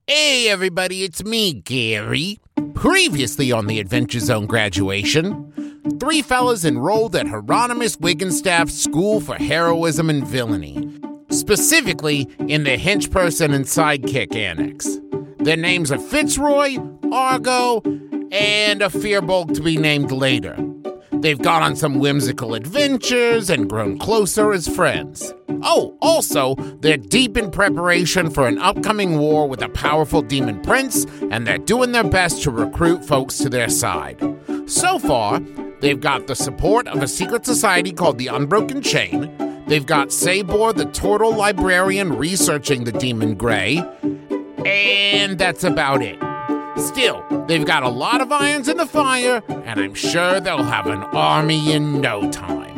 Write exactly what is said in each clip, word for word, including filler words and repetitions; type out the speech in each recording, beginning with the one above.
Hey everybody, it's me, Gary. Previously on the Adventure Zone graduation, three fellas enrolled at Hieronymus Wiggenstaff's School for Heroism and Villainy, specifically in the Henchperson and Sidekick Annex. Their names are Fitzroy, Argo, and a Fearbulk to be named later. They've gone on some whimsical adventures and grown closer as friends. Oh, also, they're deep in preparation for an upcoming war with a powerful demon prince, and they're doing their best to recruit folks to their side. So far, they've got the support of a secret society called the Unbroken Chain. They've got Sabor, the turtle librarian, researching the Demon Grey. And that's about it. Still, they've got a lot of irons in the fire, and I'm sure they'll have an army in no time.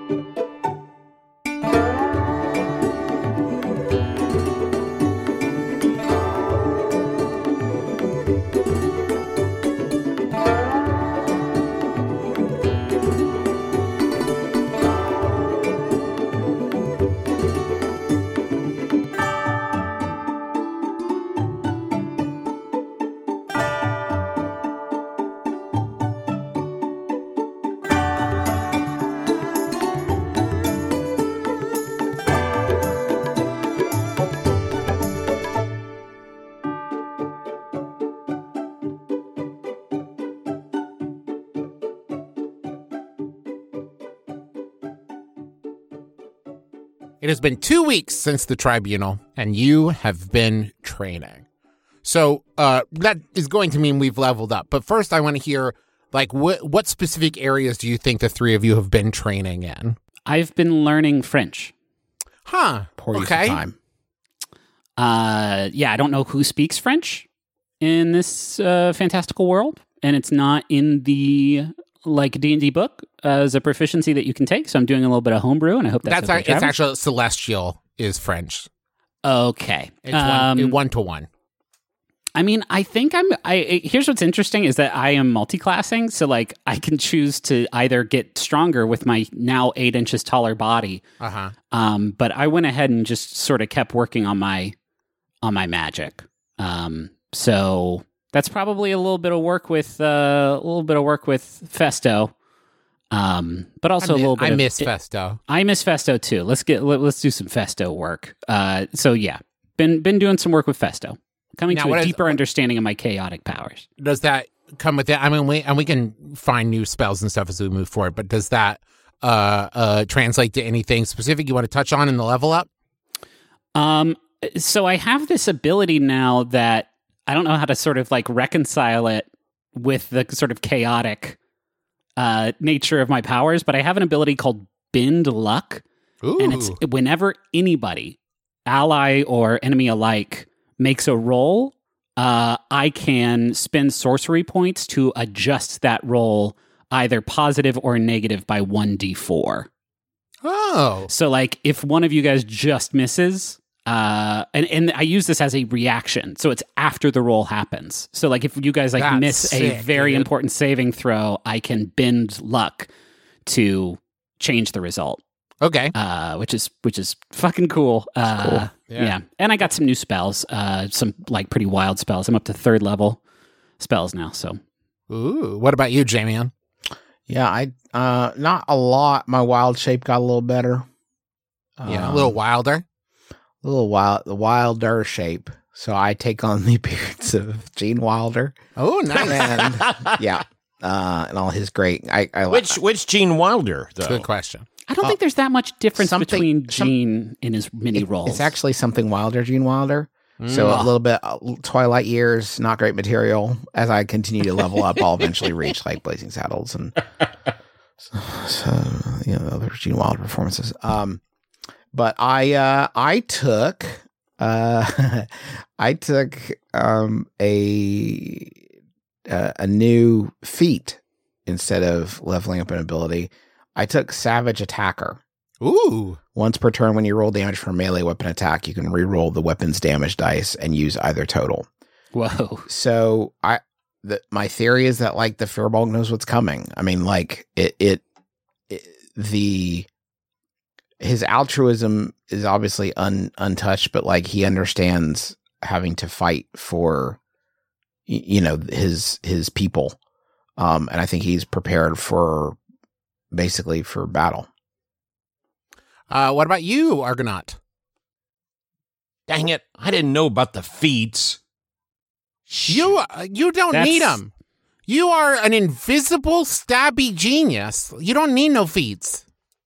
It has been two weeks since the tribunal, and you have been training. So uh, that is going to mean we've leveled up. But first, I want to hear, like, wh- what specific areas do you think the three of you have been training in? I've been learning French. Huh. Poor use Okay. of time. Uh, yeah, I don't know who speaks French in this uh, fantastical world, and it's not in the like D and D book as a proficiency that you can take. So I'm doing a little bit of homebrew, and I hope that's, That's okay, a, it's Travis. actually Celestial is French. Okay. It's Um, one, one to one. I mean, I think I'm. I here's what's interesting is that I am multi-classing, so like I can choose to either get stronger with my now eight inches taller body, Uh huh. um, but I went ahead and just sort of kept working on my on my magic. Um, so that's probably a little bit of work with uh, a little bit of work with Festo, um, but also I mi- a little bit. I of, miss Festo. I miss Festo too. Let's get let, let's do some Festo work. Uh, so yeah, been been doing some work with Festo, coming Now, to what a is- deeper what- understanding of my chaotic powers. Does that come with it? I mean, we and we can find new spells and stuff as we move forward. But does that uh, uh, translate to anything specific you want to touch on in the level up? Um, so I have this ability now that I don't know how to sort of like reconcile it with the sort of chaotic uh, nature of my powers, but I have an ability called Bend Luck, Ooh. and it's whenever anybody, ally or enemy alike, makes a roll, uh, I can spend sorcery points to adjust that roll either positive or negative by one d four. Oh. So, like, if one of you guys just misses, uh, and, and I use this as a reaction, so it's after the roll happens. So, like, if you guys, like, That's miss a sick, very dude. important saving throw, I can bend luck to change the result, Okay. uh, which is which is fucking cool. Uh, cool. Yeah. yeah. And I got some new spells, uh, some, like, pretty wild spells. I'm up to third level spells now, so. Ooh. What about you, Jamian? Yeah, I uh not a lot. My wild shape got a little better. Yeah, a Um, little wilder. a little wild, the wilder shape. So I take on the appearance of Gene Wilder. Oh, nice. And yeah, uh, and all his great. I, I Which which Gene Wilder though? Good question. I don't Uh, think there's that much difference something- between some- Gene and his mini it- rolls. It's actually something Wilder, Gene Wilder. So Mm. a little bit uh, Twilight years, not great material. As I continue to level up, I'll eventually reach like Blazing Saddles and so, so, you know other Gene Wilder performances. Um, but I uh, I took uh, I took um, a uh, a new feat instead of leveling up an ability. I took Savage Attacker. Ooh. Once per turn, when you roll damage for a melee weapon attack, you can re-roll the weapon's damage dice and use either total. Whoa. So I, the, my theory is that like the Fearbulk knows what's coming. I mean, like it, it, it, the his altruism is obviously un, untouched, but like he understands having to fight for, y- you know, his his people, um, and I think he's prepared for basically for battle. Uh, what about you, Argonaut? Dang it. I didn't know about the feats. You uh, you don't That's- need them. You are an invisible, stabby genius. You don't need no feats.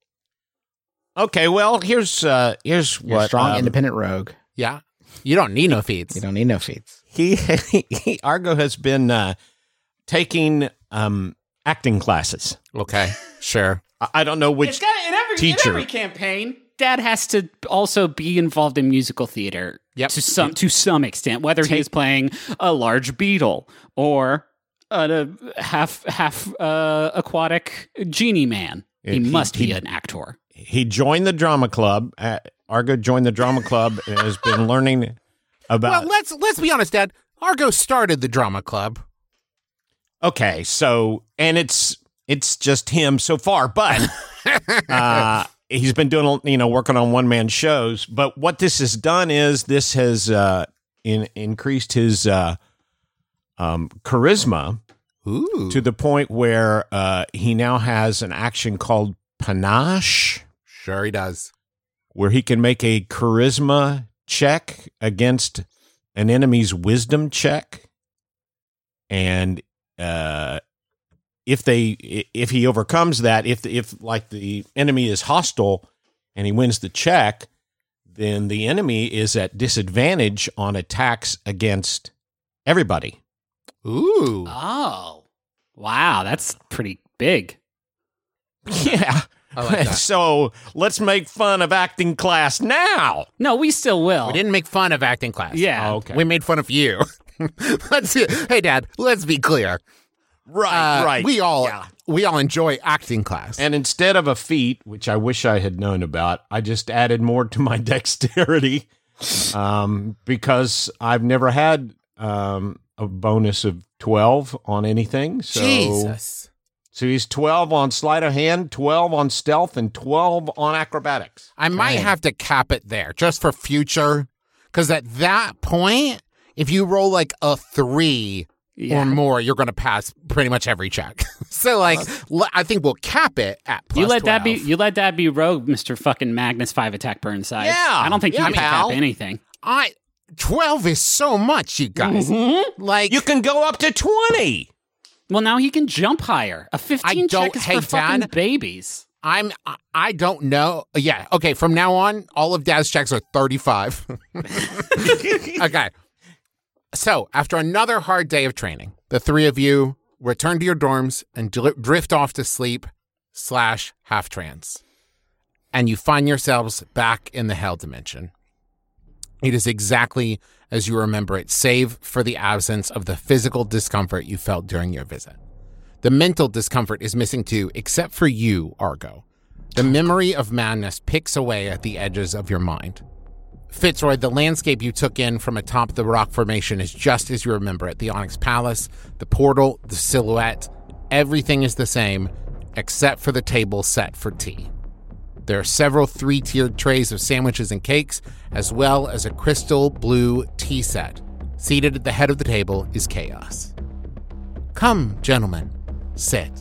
Okay, well, here's uh, here's You're a what strong, um, independent rogue. Yeah, you don't need no feats. You don't need no feats. he, he Argo has been uh, taking um, acting classes. Okay, sure. I, I don't know which It's got in every, teacher. in every campaign. Dad has to also be involved in musical theater Yep. to some to some extent, whether he is playing a large beetle or a, a half half uh, aquatic genie man. He, He- must he- be an actor. he joined the drama club. Uh, Argo joined the drama club and has been learning about. Well, let's let's be honest, Dad. Argo started the drama club. Okay, so and it's it's just him so far, but uh, he's been doing you know working on one man shows. But what this has done is this has uh, in, increased his uh, um, charisma Ooh. to the point where uh, he now has an action called panache, Sure he does. where he can make a charisma check against an enemy's wisdom check, and uh, if they if he overcomes that, if if like the enemy is hostile and he wins the check, then the enemy is at disadvantage on attacks against everybody. Ooh. Oh, wow, that's pretty big. Yeah. I like that. So let's make fun of acting class now. No, we still will. We didn't make fun of acting class. Yeah. Oh, okay. We made fun of you. let's Hey, Dad, let's be clear. Right, Uh, right. We all Yeah. we all enjoy acting class. And instead of a feat, which I wish I had known about, I just added more to my dexterity um, because I've never had um, a bonus of twelve on anything. So, Jesus. so he's twelve on sleight of hand, twelve on stealth, and twelve on acrobatics. I might have to cap it there just for future, because at that point, if you roll like a three Yeah. or more, you're going to pass pretty much every check. so, like, l- I think we'll cap it at plus You let that be twelve. you let that be rogue, Mister Fucking Magnus five attack Burnside. Yeah. I don't think Yeah, you can pal. cap anything. I twelve is so much, you guys. Like, You can go up to twenty. Well, now he can jump higher. A fifteen don't- check is hey, for fucking Dad. babies. I'm. I- I don't know. Yeah. Okay. From now on, all of Dad's checks are thirty-five. Okay. So, after another hard day of training, the three of you return to your dorms and dri- drift off to sleep slash half trance. And you find yourselves back in the hell dimension. It is exactly as you remember it, save for the absence of the physical discomfort you felt during your visit. The mental discomfort is missing too, except for you, Argo. The memory of madness picks away at the edges of your mind. Fitzroy, the landscape you took in from atop the rock formation is just as you remember it. The Onyx Palace, the portal, the silhouette, everything is the same except for the table set for tea. There are several three-tiered trays of sandwiches and cakes, as well as a crystal blue tea set. Seated at the head of the table is Chaos. Come, gentlemen, sit.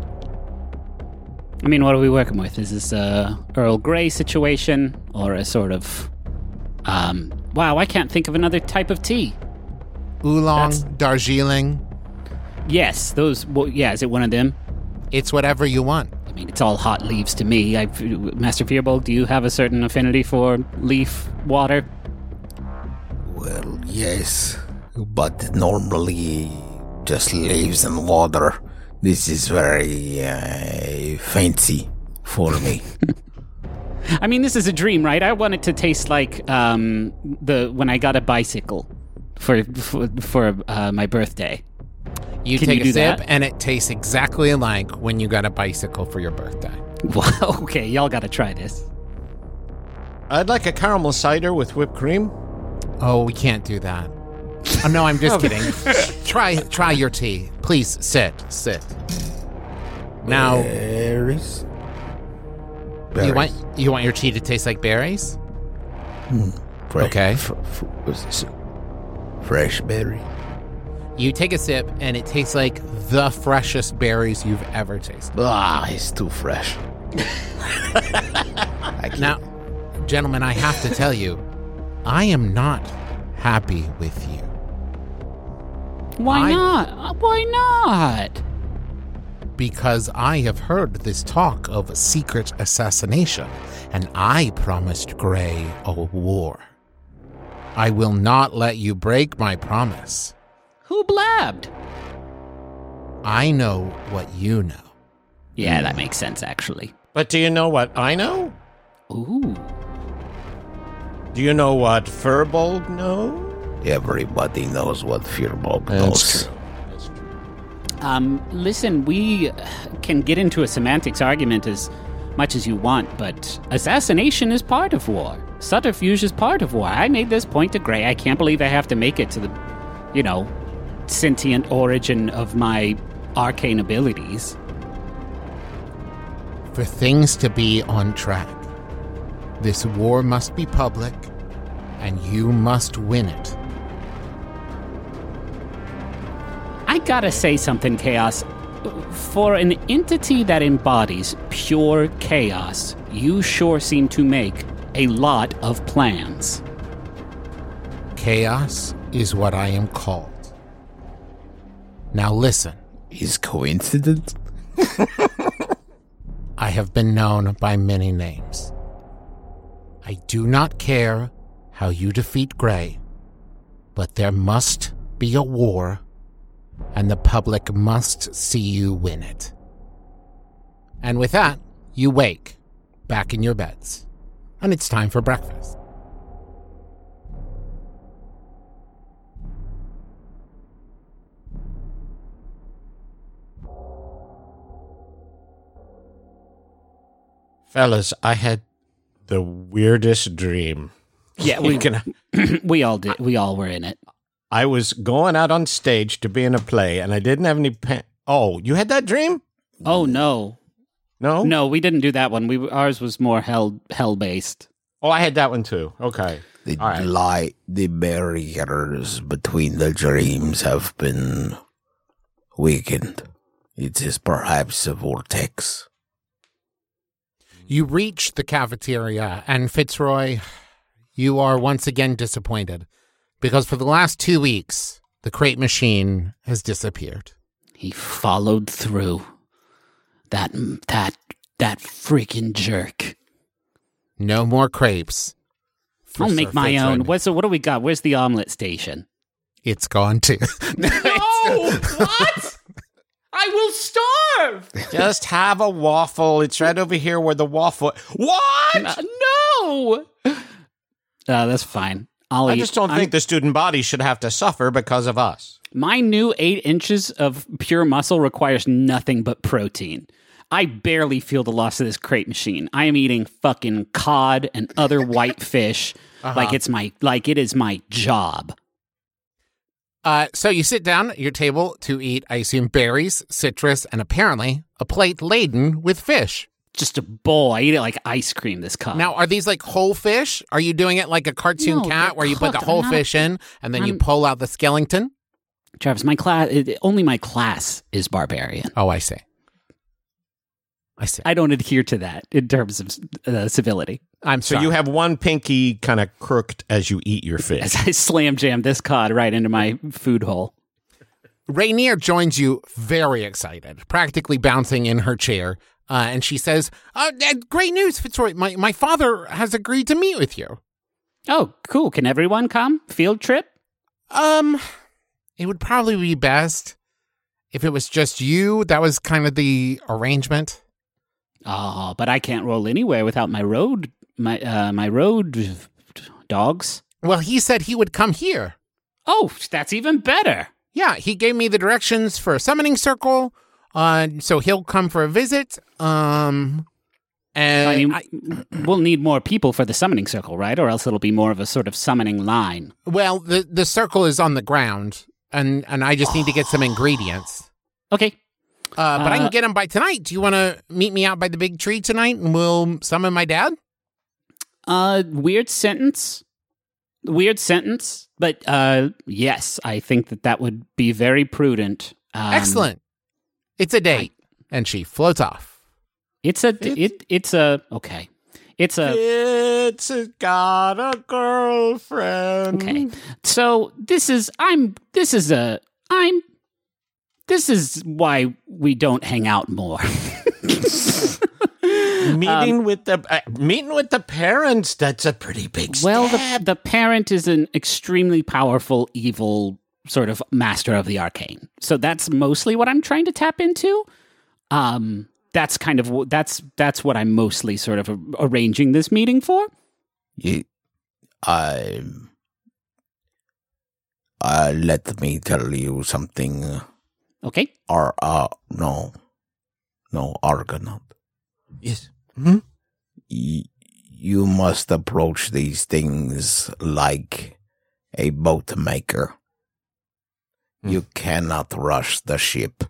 I mean, what are we working with? Is this a Earl Grey situation or a sort of, um, wow, I can't think of another type of tea. Oolong, That's- Darjeeling, Yes, those, well, yeah, is it one of them? it's whatever you want. I mean, it's all hot leaves to me. I, Master Fearbolt, do you have a certain affinity for leaf water? Well, yes, but normally just leaves and water. This is very uh, fancy for me. I mean, this is a dream, right? I want it to taste like um, the when I got a bicycle for for, for uh, my birthday. You Can take you a do sip, that? and it tastes exactly like when you got a bicycle for your birthday. Well, okay, y'all got to try this. I'd like a caramel cider with whipped cream. Oh, we can't do that. Oh, no, I'm just kidding. try try your tea. Please, sit, sit. Now, Berries. you want you want your tea to taste like berries? Right. Okay. F- f- s- Fresh berry. You take a sip, and it tastes like the freshest berries you've ever tasted. Ah, it's too fresh. I can't- Now, gentlemen, I have to tell you, I am not happy with you. Why I- not? Uh, Why not? Because I have heard this talk of a secret assassination, and I promised Gray a war. I will not let you break my promise. Who blabbed? I know what you know. Yeah, that makes sense, actually. But do you know what I know? Ooh. Do you know what Furbolg knows? Everybody knows what Firbolg That's knows. true. That's true. Um, listen, we can get into a semantics argument as much as you want, but assassination is part of war. Subterfuge is part of war. I made this point to Gray. I can't believe I have to make it to the, you know, sentient origin of my arcane abilities. For things to be on track, this war must be public, and you must win it. I gotta say something, Chaos. For an entity that embodies pure chaos, you sure seem to make a lot of plans. Chaos is what I am called. Now listen, Is coincidence? I have been known by many names. I do not care how you defeat Gray, but there must be a war, and the public must see you win it. And with that, you wake, back in your beds, and it's time for breakfast. Fellas, I had the weirdest dream. Yeah, we You can- we all did. We all were in it. I was going out on stage to be in a play, and I didn't have any pen. Oh, you had that dream? Oh no, No? no, we didn't do that one. We ours was more hell hell based. Oh, I had that one too. Okay. The All right. light, the barriers between the dreams have been weakened. It is perhaps a vortex. You reach the cafeteria, and Fitzroy, you are once again disappointed, because for the last two weeks, the crate machine has disappeared. He followed through. That that that freaking jerk. No more crepes. for I'll Sir make my Fitzroy. own. What's what do we got? Where's the omelet station? It's gone too. No, what? I will starve. Just have a waffle. It's right over here where the waffle. What? Uh, no. Uh, that's fine. I'll I eat. just don't I'm- think the student body should have to suffer because of us. My new eight inches of pure muscle requires nothing but protein. I barely feel the loss of this crate machine. I am eating fucking cod and other white fish Uh-huh. like it's my like it is my job. Uh, so you sit down at your table to eat, I assume, berries, citrus, and apparently a plate laden with fish. Just a bowl. I eat it like ice cream. This cod. Now, are these like whole fish? Are you doing it like a cartoon No, cat they're where you put the cooked. whole I'm not- fish in and then you I'm- pull out the skeleton? Travis, my class. It, only my class is barbarian. Oh, I see. I see. I don't adhere to that in terms of uh, civility. I'm So sorry. you have one pinky kind of crooked as you eat your As fish. I slam jam this cod right into my food hole. Rainier joins you very excited, practically bouncing in her chair. Uh, and she says, uh, uh, great news, Fitzroy. My, my father has agreed to meet with you. Oh, cool. Can everyone come? Field trip? Um, it would probably be best if it was just you. That was kind of the arrangement. Oh, but I can't roll anywhere without my road, my uh, my road dogs. Well, he said he would come here. Oh, that's even better. Yeah, he gave me the directions for a summoning circle. Uh, so he'll come for a visit. Um, and I mean, I- we'll need more people for the summoning circle, right? Or else it'll be more of a sort of summoning line. well, the the circle is on the ground, and and I just need to get some ingredients. Okay. Uh, but I can Uh, get them by tonight. Do you want to meet me out by the big tree tonight, and we'll summon my dad? Uh, weird sentence. weird sentence, but uh, yes, I think that that would be very prudent. Um, Excellent. It's a date, I, and she floats off. It's a it's, it. It's a okay. It's a. It's a, got a girlfriend. Okay, so this is I'm. This is a I'm. This is why we don't hang out more. Meeting um, with the uh, meeting with the parents. That's a pretty big step. Well, the, the parent is an extremely powerful, evil sort of master of the arcane. So that's mostly what I'm trying to tap into. Um, that's kind of that's that's what I'm mostly sort of arranging this meeting for. You, I, uh, let me tell you something. Okay. Or uh, no, no, Argonaut. Yes. Hmm? Y- you must approach these things like a boat maker. Mm. You cannot rush the ship.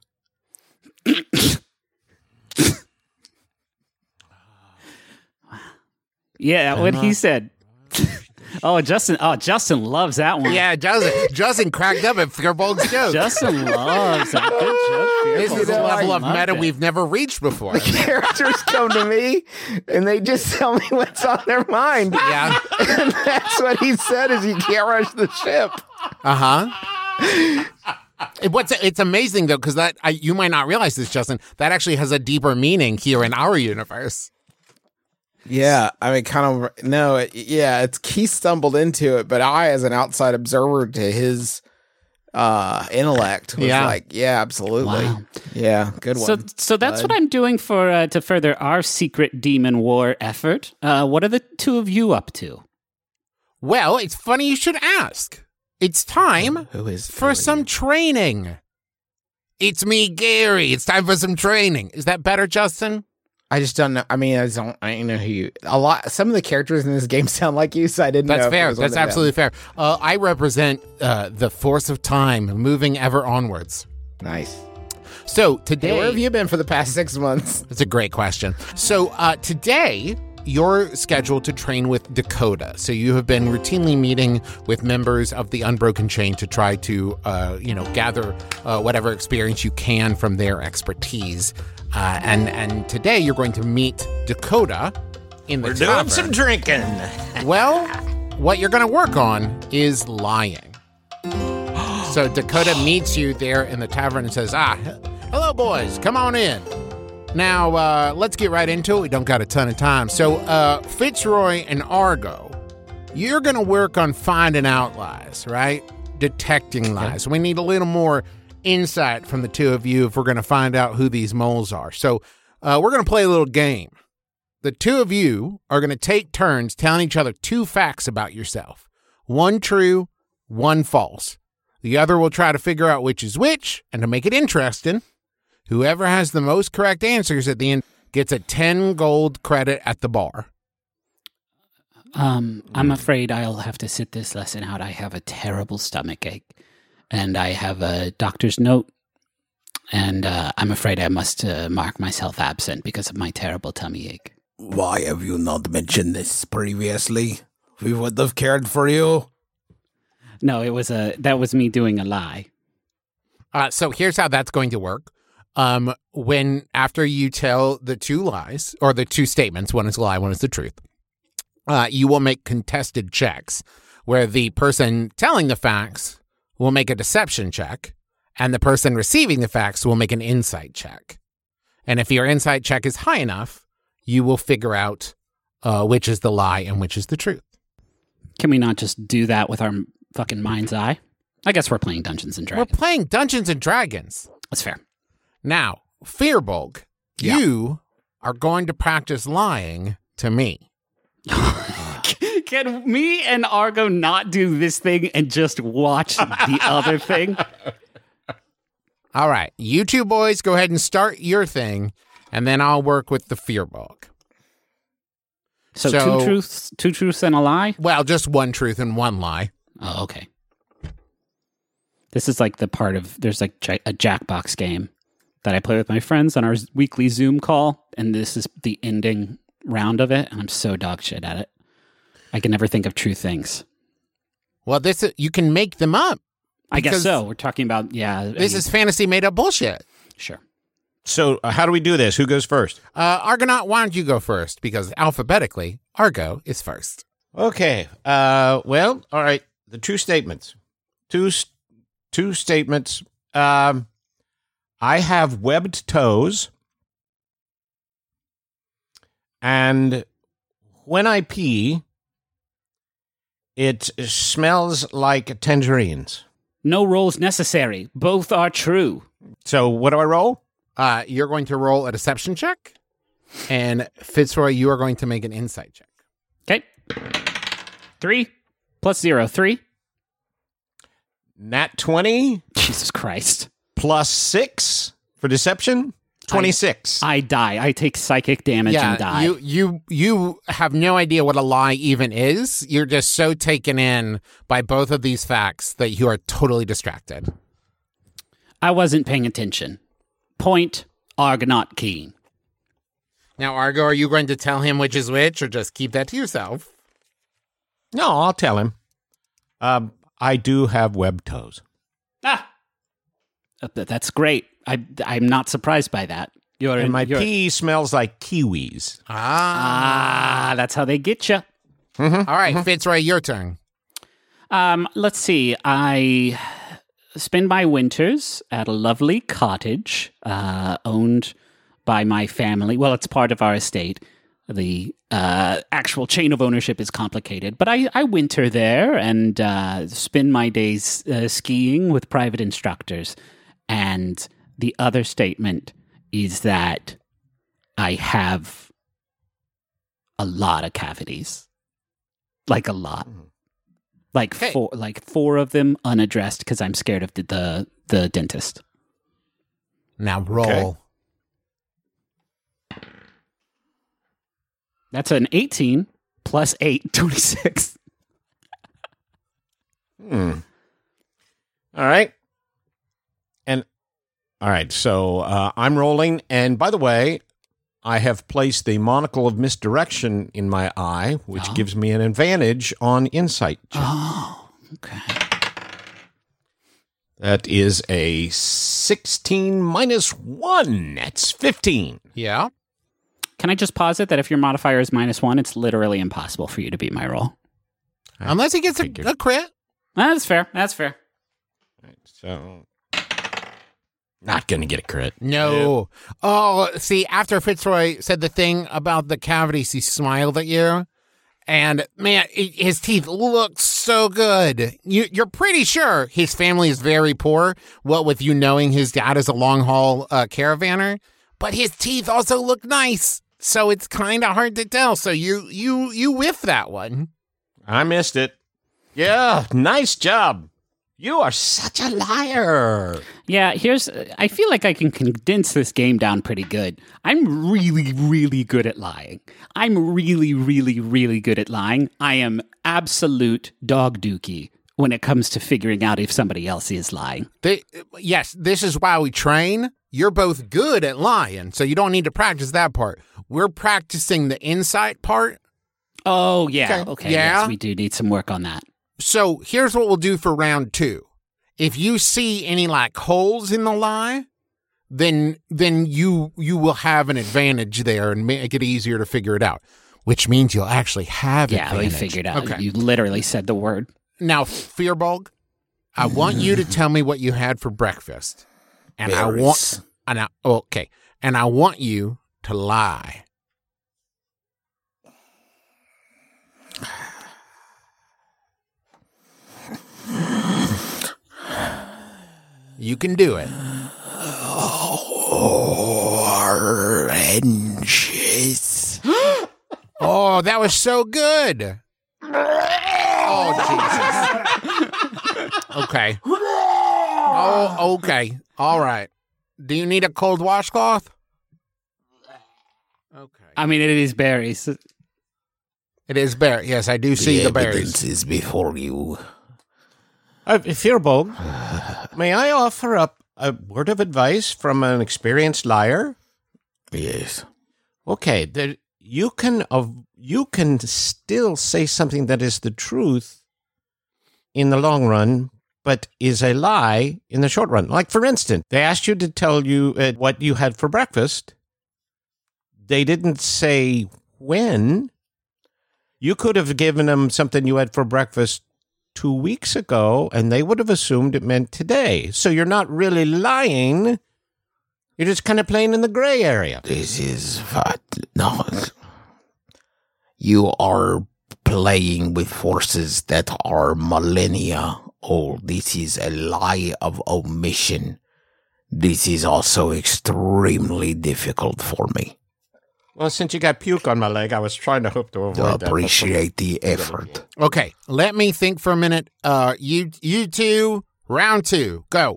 Yeah, what he said. Oh, Justin! Oh, Justin loves that one. Yeah, Justin, Justin cracked up at Fearbolg's joke. Justin loves that. Good joke. This is a Fearbold. level I of loved meta it. we've never reached before. Characters come to me and they just tell me what's on their mind. Yeah. And that's what he said is you can't rush the ship. Uh huh. It, what's it's amazing though, because that I, you might not realize this, Justin. That actually has a deeper meaning here in our universe. Yeah, I mean, kind of, no, it, yeah, it's he stumbled into it, but I, as an outside observer to his uh, intellect, was Yeah. like, yeah, absolutely. Wow. Yeah, good So, one. so that's bud. what I'm doing for uh, to further our secret demon war effort. Uh, what are the two of you up to? Well, it's funny you should ask. It's time Who is for Billy? some training. It's me, Gary. It's time for some training. Is that better, Justin? I just don't know. I mean, I just don't. I don't know who you. A lot. Some of the characters in this game sound like you, so I didn't. That's know if it fair. was one That's of them. absolutely fair. Uh, I represent uh, the force of time, moving ever onwards. Nice. So Hey, today, where have you been for the past six months? That's a great question. So uh, today, you're scheduled to train with Dakota. So you have been routinely meeting with members of the Unbroken Chain to try to, uh, you know, gather uh, whatever experience you can from their expertise. Uh, and and today you're going to meet Dakota in the We're tavern. doing some drinking. Well, what you're going to work on is lying. So Dakota meets you there in the tavern and says, ah, hello, boys. Come on in. Now, uh, let's get right into it. We don't got a ton of time. So, uh, Fitzroy and Argo, you're going to work on finding out lies, right? Detecting lies. We need a little more insight from the two of you if we're going to find out who these moles are. So, uh, we're going to play a little game. The two of you are going to take turns telling each other two facts about yourself. One true, one false. The other will try to figure out which is which, and to make it interesting, whoever has the most correct answers at the end gets a ten gold credit at the bar. Um, I'm afraid I'll have to sit this lesson out. I have a terrible stomach ache, and I have a doctor's note, and uh, I'm afraid I must uh, mark myself absent because of my terrible tummy ache. Why have you not mentioned this previously? We would have cared for you. No, it was a that was me doing a lie. Uh, so here's how that's going to work. Um, when after you tell the two lies, or the two statements, one is a lie, one is the truth, uh, you will make contested checks where the person telling the facts will make a deception check, and the person receiving the facts will make an insight check. And if your insight check is high enough, you will figure out uh, which is the lie and which is the truth. Can we not just do that with our fucking mind's eye? I guess we're playing Dungeons and Dragons. We're playing Dungeons and Dragons. That's fair. Now, Fearbolg, Yeah. you are going to practice lying to me. Can me and Argo not do this thing and just watch the other thing? All right, you two boys, go ahead and start your thing, and then I'll work with the Fearbolg. So, So- two truths, two truths and a lie. Well, just one truth and one lie. Oh, okay. This is like the part of there's like ja- a Jackbox game that I play with my friends on our weekly Zoom call, and this is the ending round of it, and I'm so dog shit at it. I can never think of true things. Well, this is, you can make them up. I guess because so. We're talking about, yeah. This I mean, is fantasy made up bullshit. Sure. So uh, how do we do this? Who goes first? Uh, Argonaut, why don't you go first? Because alphabetically, Argo is first. Okay. Uh, well, all right. The two statements. Two s- two statements. Um, I have webbed toes, and when I pee, it smells like tangerines. No rolls necessary. Both are true. So what do I roll? Uh, you're going to roll a deception check, and Fitzroy, you are going to make an insight check. Okay. Three plus zero. Three. Nat twenty Jesus Christ. plus six for deception. twenty-six. I die. I take psychic damage and die. you you you have no idea what a lie even is. You're just so taken in by both of these facts that you are totally distracted. I wasn't paying attention. Point Argonaut Keen. Now, Argo, are you going to tell him which is which, or just keep that to yourself? No, I'll tell him. Um, I do have webbed toes. Ah, Uh, th- that's great. I I'm not surprised by that. You're And my you're, pee smells like kiwis. Ah. Ah, that's how they get you. All right, Fitzroy, your turn. Um, let's see. I spend my winters at a lovely cottage uh, owned by my family. Well, it's part of our estate. The uh, actual chain of ownership is complicated, but I, I winter there and uh, spend my days uh, skiing with private instructors. And the other statement is that I have a lot of cavities, like a lot. Like Okay. four, like four of them unaddressed because I'm scared of the, the the dentist. Now roll. Okay. That's an eighteen plus eight, twenty-six. Hmm. All right. And all right, so uh, I'm rolling. And by the way, I have placed the monocle of misdirection in my eye, which Oh. gives me an advantage on insight check. Oh, okay. That is a sixteen minus one. That's fifteen. Yeah. Can I just posit that if your modifier is minus one, it's literally impossible for you to beat my roll? Unless he gets a, figured. a crit. That's fair. That's fair. Right, so, not going to get a crit. No. Oh, see, after Fitzroy said the thing about the cavities, he smiled at you. And man, it, his teeth look so good. You, you're pretty sure his family is very poor, what with you knowing his dad is a long haul uh, caravaner. But his teeth also look nice. So it's kind of hard to tell. So you you you whiff that one. I missed it. Yeah, nice job. You are such a liar. Yeah, here's. I feel like I can condense this game down pretty good. I'm really, really good at lying. I'm really, really, really good at lying. I am absolute dog dookie when it comes to figuring out if somebody else is lying. They, yes, this is why we train. You're both good at lying, so you don't need to practice that part. We're practicing the insight part. Oh, yeah. Okay. Okay. Yeah. Yes, we do need some work on that. So here's what we'll do for round two. If you see any like holes in the lie, then then you you will have an advantage there and make it easier to figure it out, which means you'll actually have Yeah, we advantage. figured out. Okay. You literally said the word. Now, Fearbulg, I want you to tell me what you had for breakfast. And I want Berries. and I okay. And I want you to lie. You can do it. Oranges. Oh, that was so good. Oh, Jesus. Okay. Oh, okay. All right. Do you need a cold washcloth? Okay. I mean, it is berries. It is berry. Yes, I do see the, the berries. evidence is before you. Uh, Fearbulg, may I offer up a word of advice from an experienced liar? Yes. Okay, there, you can uh, you can still say something that is the truth in the long run, but is a lie in the short run. Like, for instance, they asked you to tell you uh, what you had for breakfast. They didn't say when. You could have given them something you had for breakfast two weeks ago, and they would have assumed it meant today. So you're not really lying. You're just kind of playing in the gray area. This is what... No. You are playing with forces that are millennia old. This is a lie of omission. This is also extremely difficult for me. Well, since you got puke on my leg, I was trying to hope to avoid I that. appreciate the effort. Okay, let me think for a minute. Uh, you, you two, round two, go.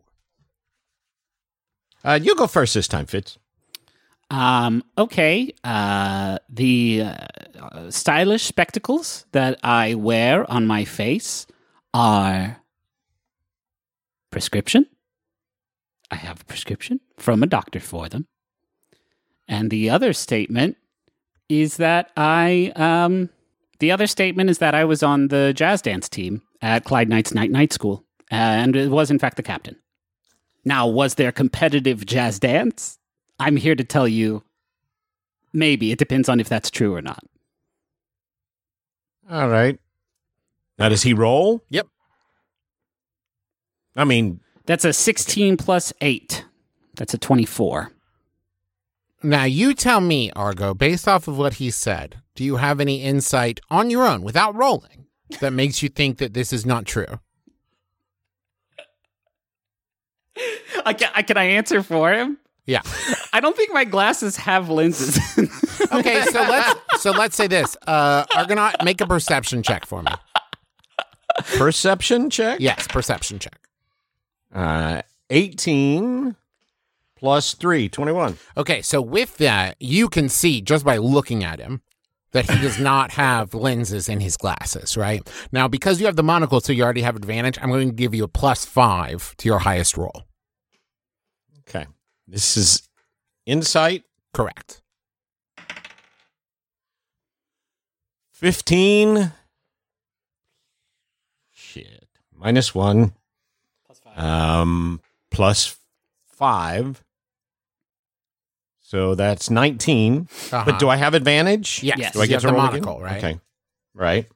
Uh, you go first this time, Fitz. Um, okay. Uh, the uh, stylish spectacles that I wear on my face are prescription. I have a prescription from a doctor for them. And the other statement is that I, um, the other statement is that I was on the jazz dance team at Clyde Knight's Night Night School, and it was in fact the captain. Now, was there competitive jazz dance? I'm here to tell you, maybe. It depends on if that's true or not. All right. Now, does he roll? Yep. I mean... That's a sixteen plus eight. That's a twenty-four. Now, you tell me, Argo, based off of what he said, do you have any insight on your own, without rolling, that makes you think that this is not true? I can, I, can I answer for him? Yeah. I don't think my glasses have lenses. Okay, so let's so let's say this. Uh, Argonaut, make a perception check for me. Perception check? Yes, perception check. Uh, eighteen plus three, twenty-one. Okay, so with that, you can see just by looking at him that he does not have lenses in his glasses, right? Now, because you have the monocle, so you already have advantage, I'm going to give you a plus five to your highest roll. Okay. This is insight. Correct. fifteen. Shit. Minus one. Plus five. Um, plus five. So that's nineteen. Uh-huh. But do I have advantage? Yes. Yes. Do I You get have to the roll monocle, again? right? Okay. Right.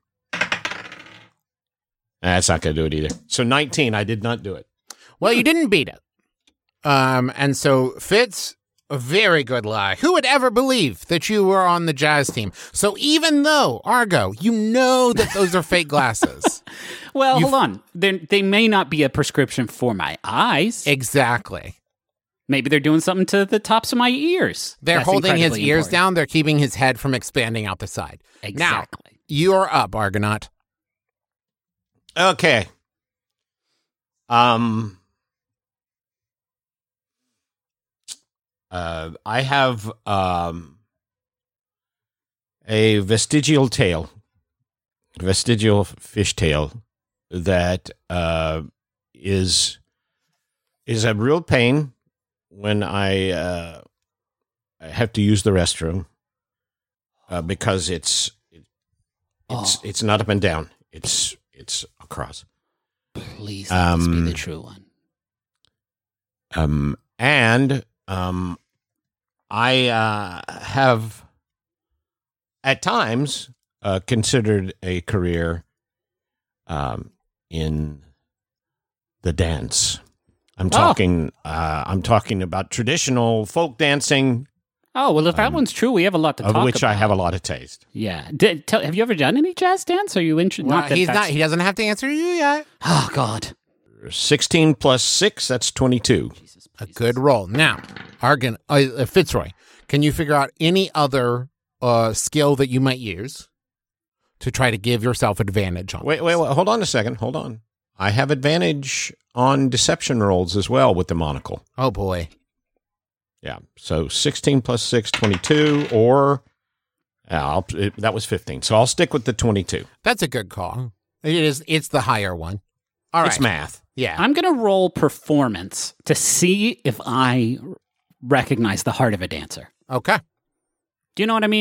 That's not going to do it either. So nineteen, I did not do it. Well, you didn't beat it. Um, and so Fitz, a very good lie. Who would ever believe that you were on the jazz team? So even though, Argo, you know that those are fake glasses. Well, You hold on. They they may not be a prescription for my eyes. Exactly. Maybe they're doing something to the tops of my ears. They're That's holding his incredibly ears important. down. They're keeping his head from expanding out the side. Exactly. Now, you're up, Argonaut. Okay. Um. Uh, I have um a vestigial tail, vestigial fish tail that uh is is a real pain when I uh I have to use the restroom uh, because it's it, it's Oh. it's not up and down. It's it's across. Please let this be Um, the true one. Um, and um, I uh, have at times uh, considered a career um, in the dance. I'm talking. Uh, I'm talking about traditional folk dancing, Oh, well, if that um, one's true, we have a lot to of talk which about. I have a lot of taste. Yeah. Did, tell, have you ever done any jazz dance? Are you interested? Well, not that he's that's- not. He doesn't have to answer you yet. Oh, God. Sixteen plus six, that's twenty-two. Jesus, A please. good roll. Now, Argon, uh, Fitzroy, can you figure out any other uh, skill that you might use to try to give yourself advantage on? Wait, wait, wait, hold on a second. Hold on. I have advantage on deception rolls as well with the monocle. Oh boy. Yeah. So sixteen plus six, twenty-two, or yeah, I'll, it, that was fifteen. So I'll stick with the twenty-two. That's a good call. It is. It's the higher one. All right. It's math. Yeah. I'm going to roll performance to see if I recognize the heart of a dancer. Okay. Do you know what I mean?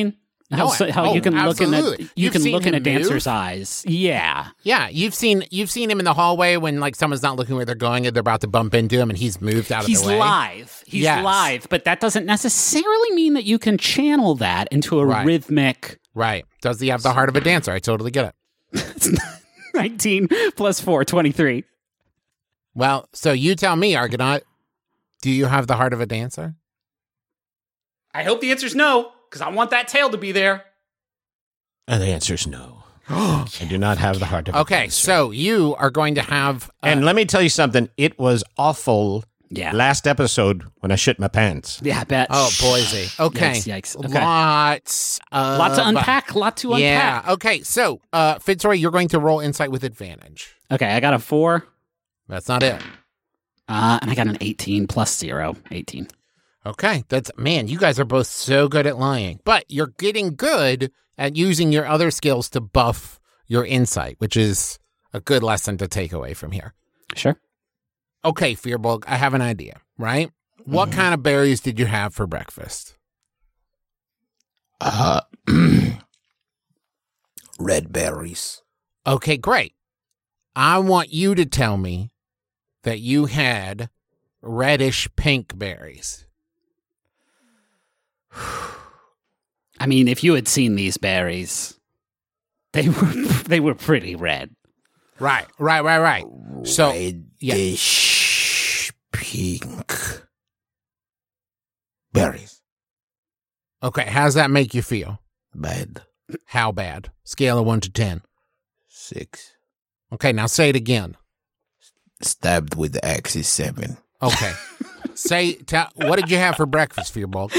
How, No, so, how oh, you can look in a absolutely. you You've can seen look in him a dancer's move? eyes. Yeah. Yeah, you've seen you've seen him in the hallway when like someone's not looking where they're going and they're about to bump into him, and he's moved out He's of the way. live. He's Yes. live, but that doesn't necessarily mean that you can channel that into a Right. rhythmic Right? Does he have the heart of a dancer? I totally get it. nineteen plus four, twenty-three. Well, so you tell me, Argonaut, do you have the heart of a dancer? I hope the answer's no, because I want that tail to be there. And the answer is no. I do not have the heart of a Okay, dancer. so you are going to have uh, And let me tell you something. It was awful Yeah. last episode when I shit my pants. Yeah, I bet. oh, Boise. Okay, Yikes, yikes. Okay. lots, uh, lot to unpack. Lot to Yeah. unpack. Okay. So, uh, Fitzroy, you're going to roll insight with advantage. Okay, I got a four, That's not it. uh, and I got an eighteen plus zero. eighteen. Okay. That's man. You guys are both so good at lying, but you're getting good at using your other skills to buff your insight, which is a good lesson to take away from here. Sure. Okay, Fearbulk, I have an idea. Right? What kind of berries did you have for breakfast? Uh, red berries. Okay, great. I want you to tell me that you had reddish pink berries. I mean, if you had seen these berries, they were they were pretty red. Right, right, right, right. So, Reddish pink berries. okay, how's that make you feel? Bad. How bad? Scale of one to ten. Six. Okay, now say it again. Stabbed with the axe is seven. Okay. say, ta- what did you have for breakfast, Fearbulk?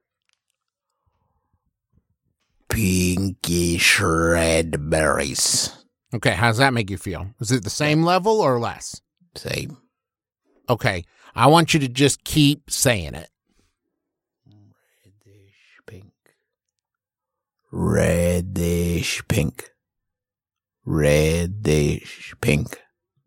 Pinkish red berries. Okay, how's that make you feel? Is it the same level or less? Same. Okay, I want you to just keep saying it. Reddish pink. Reddish pink. Reddish pink.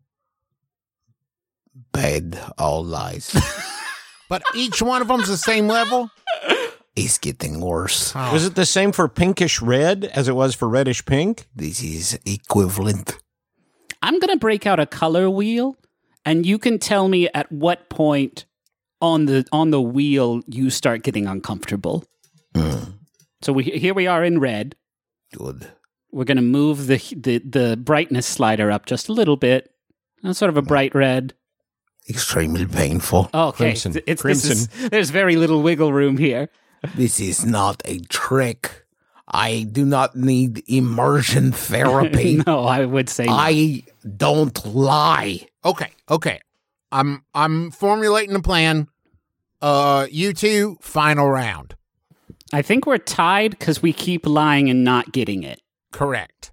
Bad all lies. But each one of them's the same level? It's getting worse. Oh. Was it the same for pinkish red as it was for reddish pink? This is equivalent. I'm going to break out a color wheel, and you can tell me at what point on the on the wheel you start getting uncomfortable. Mm, So we here we are in red. good. We're going to move the, the the brightness slider up just a little bit. That's sort of a bright red. Extremely painful. Okay, Crimson. It's, Crimson. This is, there's very little wiggle room here. This is not a trick. I do not need immersion therapy. No, I would say no. I don't lie. Okay, okay. I'm I'm formulating a plan. Uh, you two, final round. I think we're tied because we keep lying and not getting it. Correct.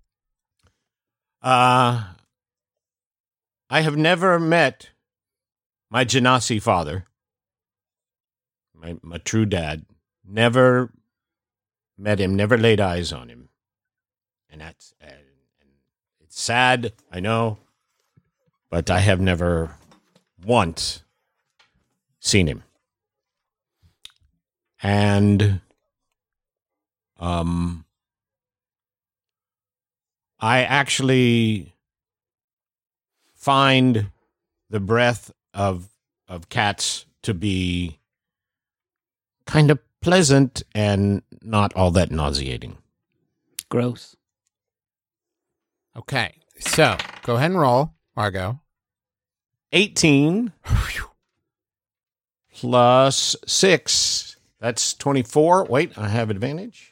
Uh, I have never met my Genasi father, my, my true dad. Never met him, never laid eyes on him. And that's, uh, and it's sad, I know, but I have never once seen him. And um, I actually find the breath of of cats to be kind of pleasant and not all that nauseating. Gross. Okay, so go ahead and roll, Argo. eighteen plus six. That's twenty-four. Wait, I have advantage.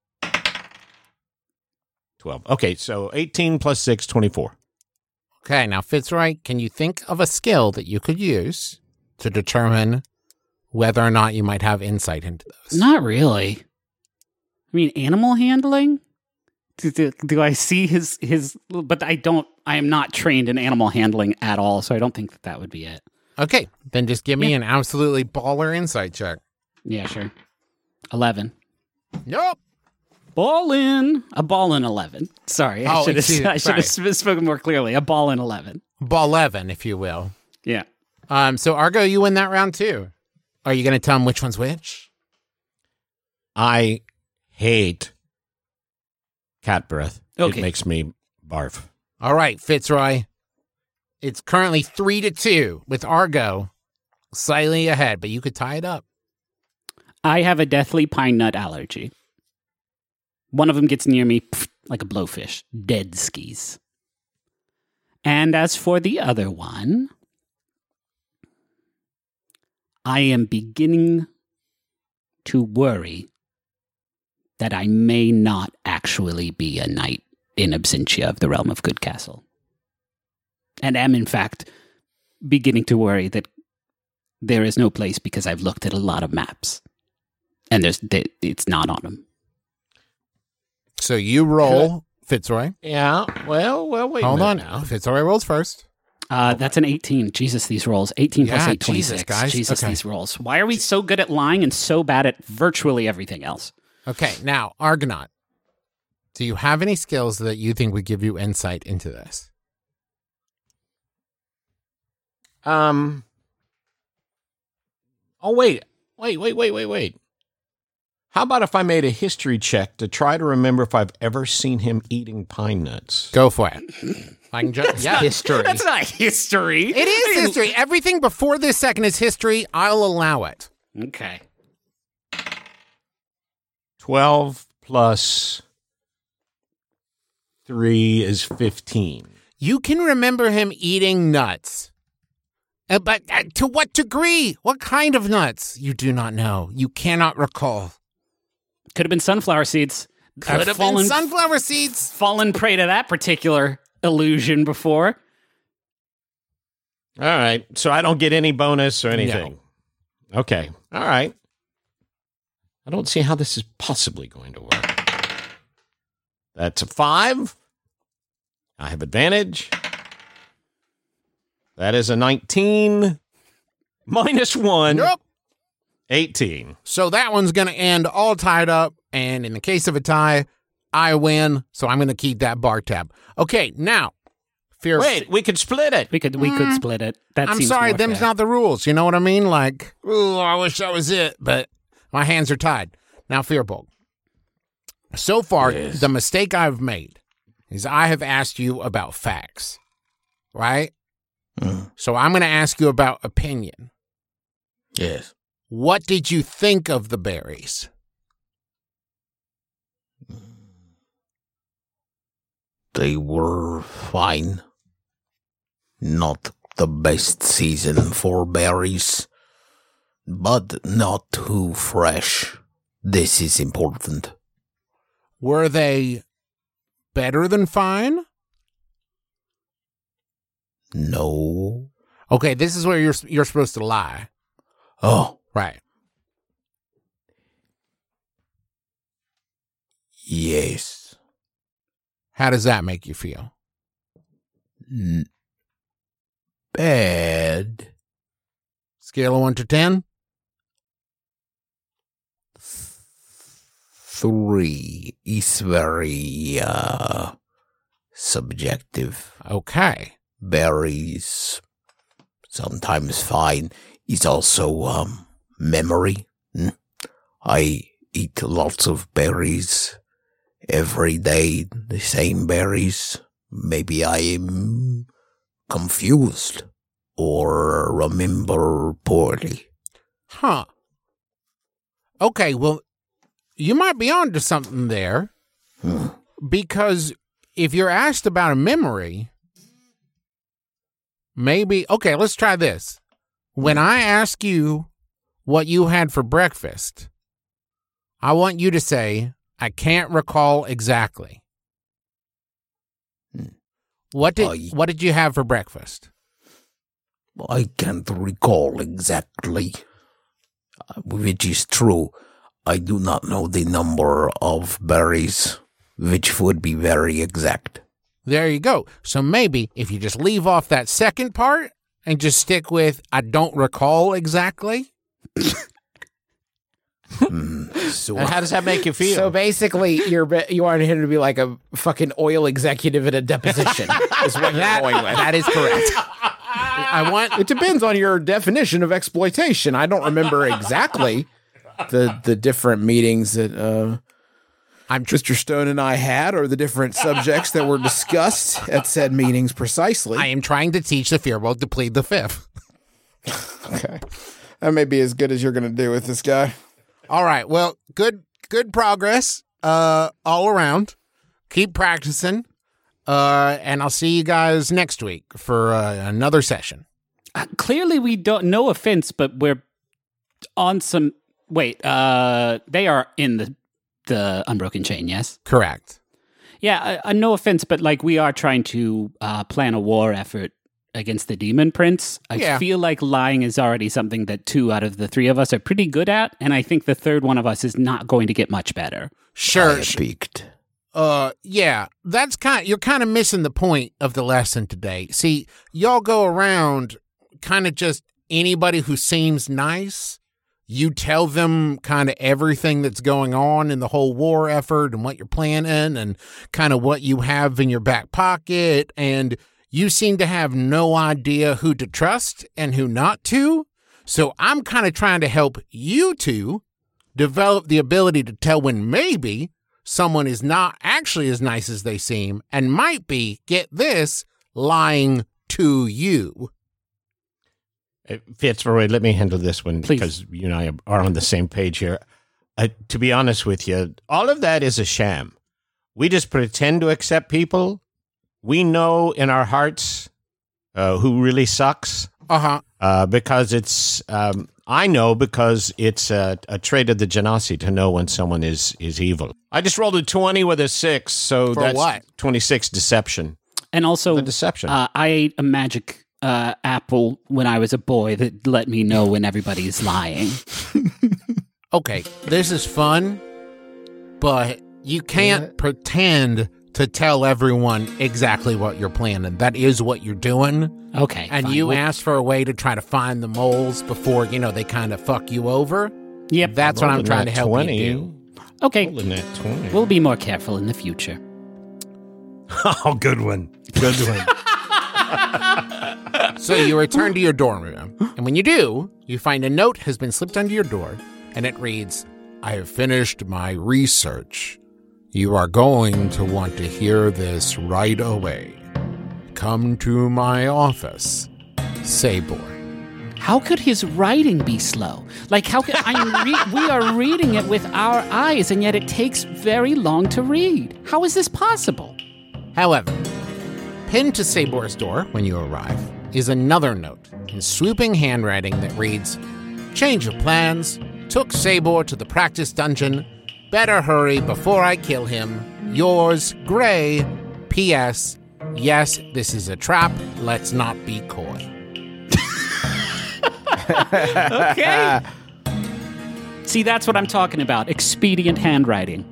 twelve. Okay, so eighteen plus six, twenty-four. Okay, now Fitzroy, can you think of a skill that you could use to determine whether or not you might have insight into those? Not really. I mean, animal handling? Do, do, do I see his, his... But I don't... I am not trained in animal handling at all, so I don't think that that would be it. Okay, then just give me an absolutely baller insight check. Yeah, sure. eleven. Nope. Ball in. A ball in eleven. Sorry, I Oh, should excuse- have I should have sorry. spoken more clearly. A ball in eleven. Ball eleven, if you will. Yeah. Um, so Argo, you win that round too. Are you going to tell him which one's which? I hate cat breath. Okay. It makes me barf. All right, Fitzroy. It's currently three to two with Argo slightly ahead, but you could tie it up. I have a deathly pine nut allergy. One of them gets near me pff, like a blowfish. Dead skis. And as for the other one, I am beginning to worry that I may not actually be a knight in absentia of the realm of Good Castle. And am, in fact, beginning to worry that there is no place because I've looked at a lot of maps. And there's it's not on them. So you roll, Fitzroy. Yeah. Well, well, wait. Hold a on minute now. Fitzroy rolls first. Uh, that's an eighteen. Jesus, these rolls. eighteen plus Yeah, eight, twenty-six. Jesus, guys. Jesus, Okay. these rolls. Why are we so good at lying and so bad at virtually everything else? Okay, now, Argonaut. Do you have any skills that you think would give you insight into this? Um. Oh wait, wait, wait, wait, wait, wait. How about if I made a history check to try to remember if I've ever seen him eating pine nuts? Go for it. I can just, yeah. History. That's not history. It is history. Everything before this second is history. I'll allow it. Okay. Twelve plus three is fifteen. You can remember him eating nuts. Uh, but uh, to what degree? What kind of nuts? You do not know. You cannot recall. Could have been sunflower seeds. Could I've have fallen, been sunflower seeds. fallen prey to that particular illusion before. All right, so I don't get any bonus or anything. Okay, all right. I don't see how this is possibly going to work. That's a five. I have advantage. That is a nineteen. Minus one. Nope. eighteen. So that one's going to end all tied up. And in the case of a tie, I win. So I'm going to keep that bar tab. Okay, now. Fear Wait, we could split it. We could we could split it. That I'm seems sorry, more them's fair. not the rules. You know what I mean? Like, ooh, I wish that was it, but my hands are tied. Now, Fearbolt. So far, Yes. the mistake I've made is I have asked you about facts, right? Mm, So I'm going to ask you about opinion. yes. What did you think of the berries? They were fine. Not the best season for berries, but not too fresh. This is important. Were they better than fine? No. Okay, this is where you're you're supposed to lie. Oh, Right. yes. How does that make you feel? N- bad. Scale of one to ten? Three is very, uh, subjective. Okay. Berries, sometimes fine, is also, um, memory. Mm. I eat lots of berries every day, the same berries. Maybe I am confused or remember poorly. Huh. Okay, well, you might be onto something there. Hmm. Because if you're asked about a memory, maybe, okay, let's try this. When I ask you what you had for breakfast, I want you to say, I can't recall exactly. Hmm. What did I- what did you have for breakfast? I can't recall exactly, uh, which is true. I do not know the number of berries, which would be very exact. There you go. So maybe if you just leave off that second part and just stick with, I don't recall exactly. Hmm, so And how does that make you feel? So basically, you're be- you want him to be like a fucking oil executive at a deposition. Is what you're going with. That is correct. I want It depends on your definition of exploitation. I don't remember exactly the the different meetings that uh, I'm tr- Mister Stone and I had are the different subjects that were discussed at said meetings precisely. I am trying to teach the Fearwolf to plead the fifth. Okay. That may be as good as you're going to do with this guy. All right. Well, good good progress uh, all around. Keep practicing. Uh, and I'll see you guys next week for uh, another session. Uh, clearly, we don't. No offense, but we're on some. Wait. Uh, they are in the the Unbroken Chain. Yes. Correct. Yeah. Uh, no offense, but like we are trying to uh, plan a war effort against the Demon Prince. I Yeah. feel like lying is already something that two out of the three of us are pretty good at, and I think the third one of us is not going to get much better. Sure. I sh- peaked. Uh, yeah, that's kind. You're kind of missing the point of the lesson today. See, y'all go around kind of just anybody who seems nice. You tell them kind of everything that's going on in the whole war effort and what you're planning and kind of what you have in your back pocket. And you seem to have no idea who to trust and who not to. So I'm kind of trying to help you two develop the ability to tell when maybe someone is not actually as nice as they seem and might be, get this, lying to you. Uh, Fitzroy, let me handle this one Please. because you and I are on the same page here. Uh, to be honest with you, all of that is a sham. We just pretend to accept people. We know in our hearts uh, who really sucks Uh-huh. uh, because it's, um, I know because it's a, a trait of the Genasi to know when someone is, is evil. I just rolled a twenty with a six, so For that's what? twenty-six deception. And also, The deception. uh, I ate a magic uh, apple when I was a boy that let me know when everybody's lying. Okay, this is fun, but you can't pretend to tell everyone exactly what you're planning. That is what you're doing. Okay. And fine. you Well, asked for a way to try to find the moles before, you know, they kind of fuck you over. Yep. That's what I'm Rolled a trying to nat help twenty. you do. Okay. Rolled a nat twenty. We'll be more careful in the future. Oh, good one. Good one. So you return to your dorm room, and when you do, you find a note has been slipped under your door, and it reads, I have finished my research. You are going to want to hear this right away. Come to my office, Sabor. How could his writing be slow? Like, how could I'm re- we are reading it with our eyes, and yet it takes very long to read. How is this possible? However, pinned to Sabor's door when you arrive is another note in swooping handwriting that reads, Change of plans. Took Sabor to the practice dungeon. Better hurry before I kill him. Yours, Gray. P S. Yes, this is a trap. Let's not be coy. Okay. See, that's what I'm talking about. Expedient handwriting.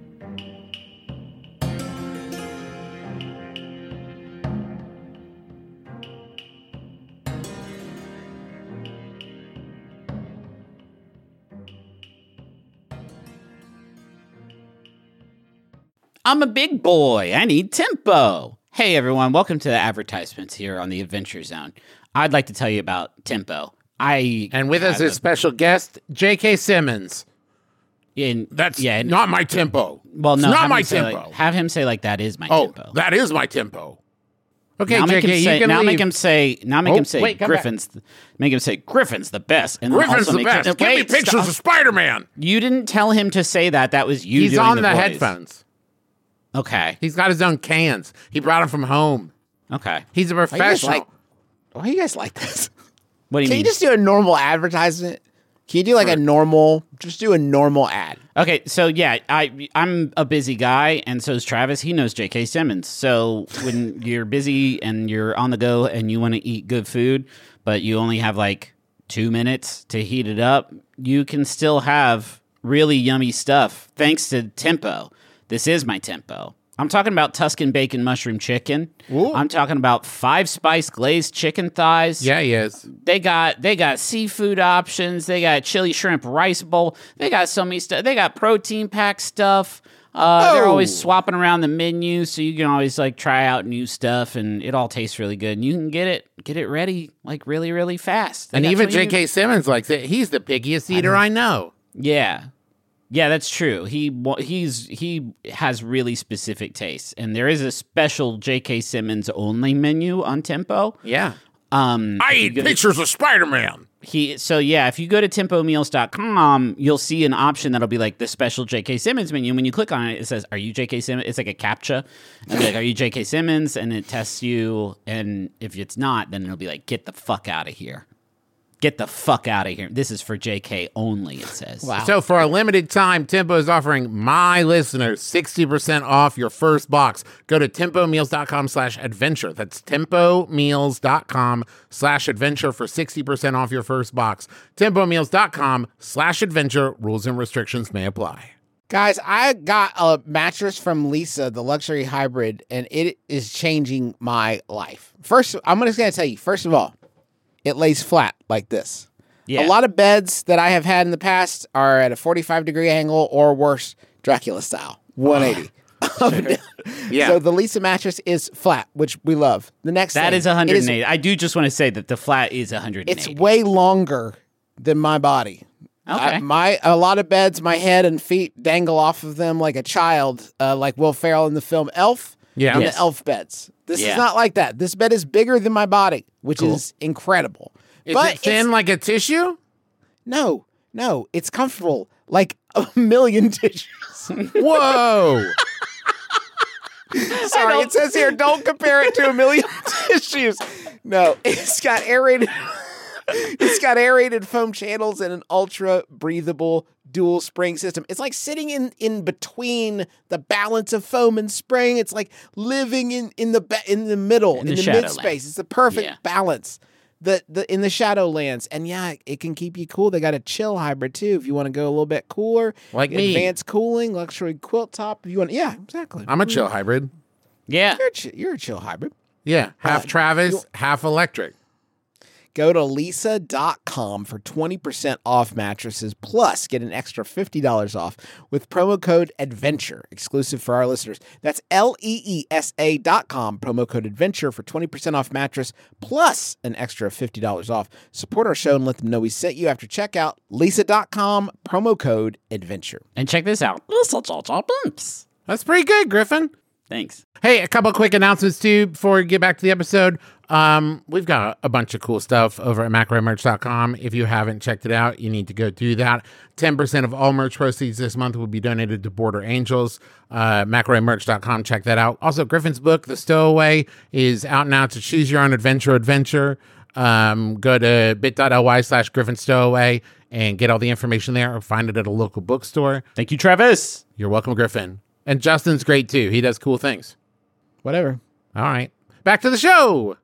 I'm a big boy. I need tempo. Hey, everyone. Welcome to the advertisements here on the Adventure Zone. I'd like to tell you about tempo. I And with us have is special guest, J K. Simmons. a- in, That's yeah, n- not my tempo. well, It's no, not have my him say, tempo. like- have him say like that is my oh, tempo. that is my tempo. Okay, now J make K, him you say. can Now leave. make him say. Now make Oh, him say. wait, come back. Griffin's. The, make him say Griffin's the best. And then Griffin's also the make best. Him, Give me wait, pictures stop. of Spider-Man. You didn't tell him to say that. That was you. He's doing on the, the voice. headphones. Okay. He's got his own cans. He brought them from home. Okay. He's a Why you guys professional. like, why you guys like this? What do you Can mean? you just do a normal advertisement? Can you do like a normal, just do a normal ad? Okay, so yeah, I I'm a busy guy, and so is Travis. He knows J K. Simmons. So when you're busy and you're on the go and you want to eat good food, but you only have like two minutes to heat it up, you can still have really yummy stuff thanks to Tempo. This is my Tempo. I'm talking about Tuscan bacon mushroom chicken. Ooh. I'm talking about five spice glazed chicken thighs. Yeah, he is. They got they got seafood options. They got chili shrimp rice bowl. They got so many stuff. They got protein pack stuff. Uh, They're Oh. always swapping around the menu, so you can always like try out new stuff, and it all tastes really good. And you can get it get it ready like really really fast. They And got even so many- J K. Simmons likes it. He's the pickiest eater I know. Yeah, Yeah, that's true. He wa- he's he has really specific tastes, and there is a special J K. Simmons only menu on Tempo. Yeah. Um, I if you eat go to- pictures of Spider-Man. He so yeah, if you go to tempo meals dot com, you'll see an option that'll be like the special J K. Simmons menu. When you click on it, it says, "Are you J K. Simmons?" It's like a CAPTCHA, and be like, "Are you J K. Simmons?" And it tests you, and if it's not, then it'll be like, "Get the fuck out of here! Get the fuck out of here! This is for J K only." It says. Wow. So for a limited time, Tempo is offering my listeners sixty percent off your first box. Go to tempo meals dot com slash adventure. That's tempo meals dot com slash adventure for sixty percent off your first box. tempo meals dot com slash adventure. Rules and restrictions may apply. Guys, I got a mattress from Lisa, the luxury hybrid, and it is changing my life. First, I'm just going to tell you, first of all, it lays flat like this. Yeah. A lot of beds that I have had in the past are at a forty-five degree angle or worse, Dracula style, one eighty. Yeah. So the Lisa mattress is flat, which we love. The next That thing, is one it is- eighty. I do just want to say that the flat is one eighty. It's way longer than my body. Okay. I- my a lot of beds, my head and feet dangle off of them like a child, uh, like Will Ferrell in the film Elf. Yeah. in Yes. the Elf beds. This Yeah. is not like that. This bed is bigger than my body, which Cool. is incredible. Is but it thin it's- like a tissue? No, no, it's comfortable like a million tissues. Whoa. Sorry, it says here, don't compare it to a million tissues. No, it's got aerated. It's got aerated foam channels and an ultra breathable dual spring system. It's like sitting in, in between the balance of foam and spring. It's like living in, in the ba- in the middle, In in the the, mid Shadowlands. space. It's the perfect Yeah. balance. The the in the Shadowlands. And yeah, it can keep you cool. They got a chill hybrid too if you want to go a little bit cooler. Like me. Advanced cooling, luxury quilt top. If you want, yeah, exactly. I'm a chill hybrid. Yeah. You're a, chi- you're a chill hybrid. Yeah. Half Uh, Travis, you- half electric. Go to lisa dot com for twenty percent off mattresses, plus get an extra fifty dollars off with promo code ADVENTURE, exclusive for our listeners. That's L E E S A dot com, promo code ADVENTURE for twenty percent off mattress, plus an extra fifty dollars off. Support our show and let them know we sent you after checkout. lisa dot com, promo code ADVENTURE. And check this out. That's pretty good, Griffin. Thanks. Hey, a couple quick announcements too before we get back to the episode. Um, we've got a bunch of cool stuff over at macro merch dot com. If you haven't checked it out, you need to go do that. ten percent of all merch proceeds this month will be donated to Border Angels. Uh, macro merch dot com, check that out. Also, Griffin's book, The Stowaway, is out now to choose your own adventure adventure. Um, go to bit.ly slash Griffin Stowaway and get all the information there, or find it at a local bookstore. Thank you, Travis. You're welcome, Griffin. And Justin's great too. He does cool things. Whatever. All right. Back to the show.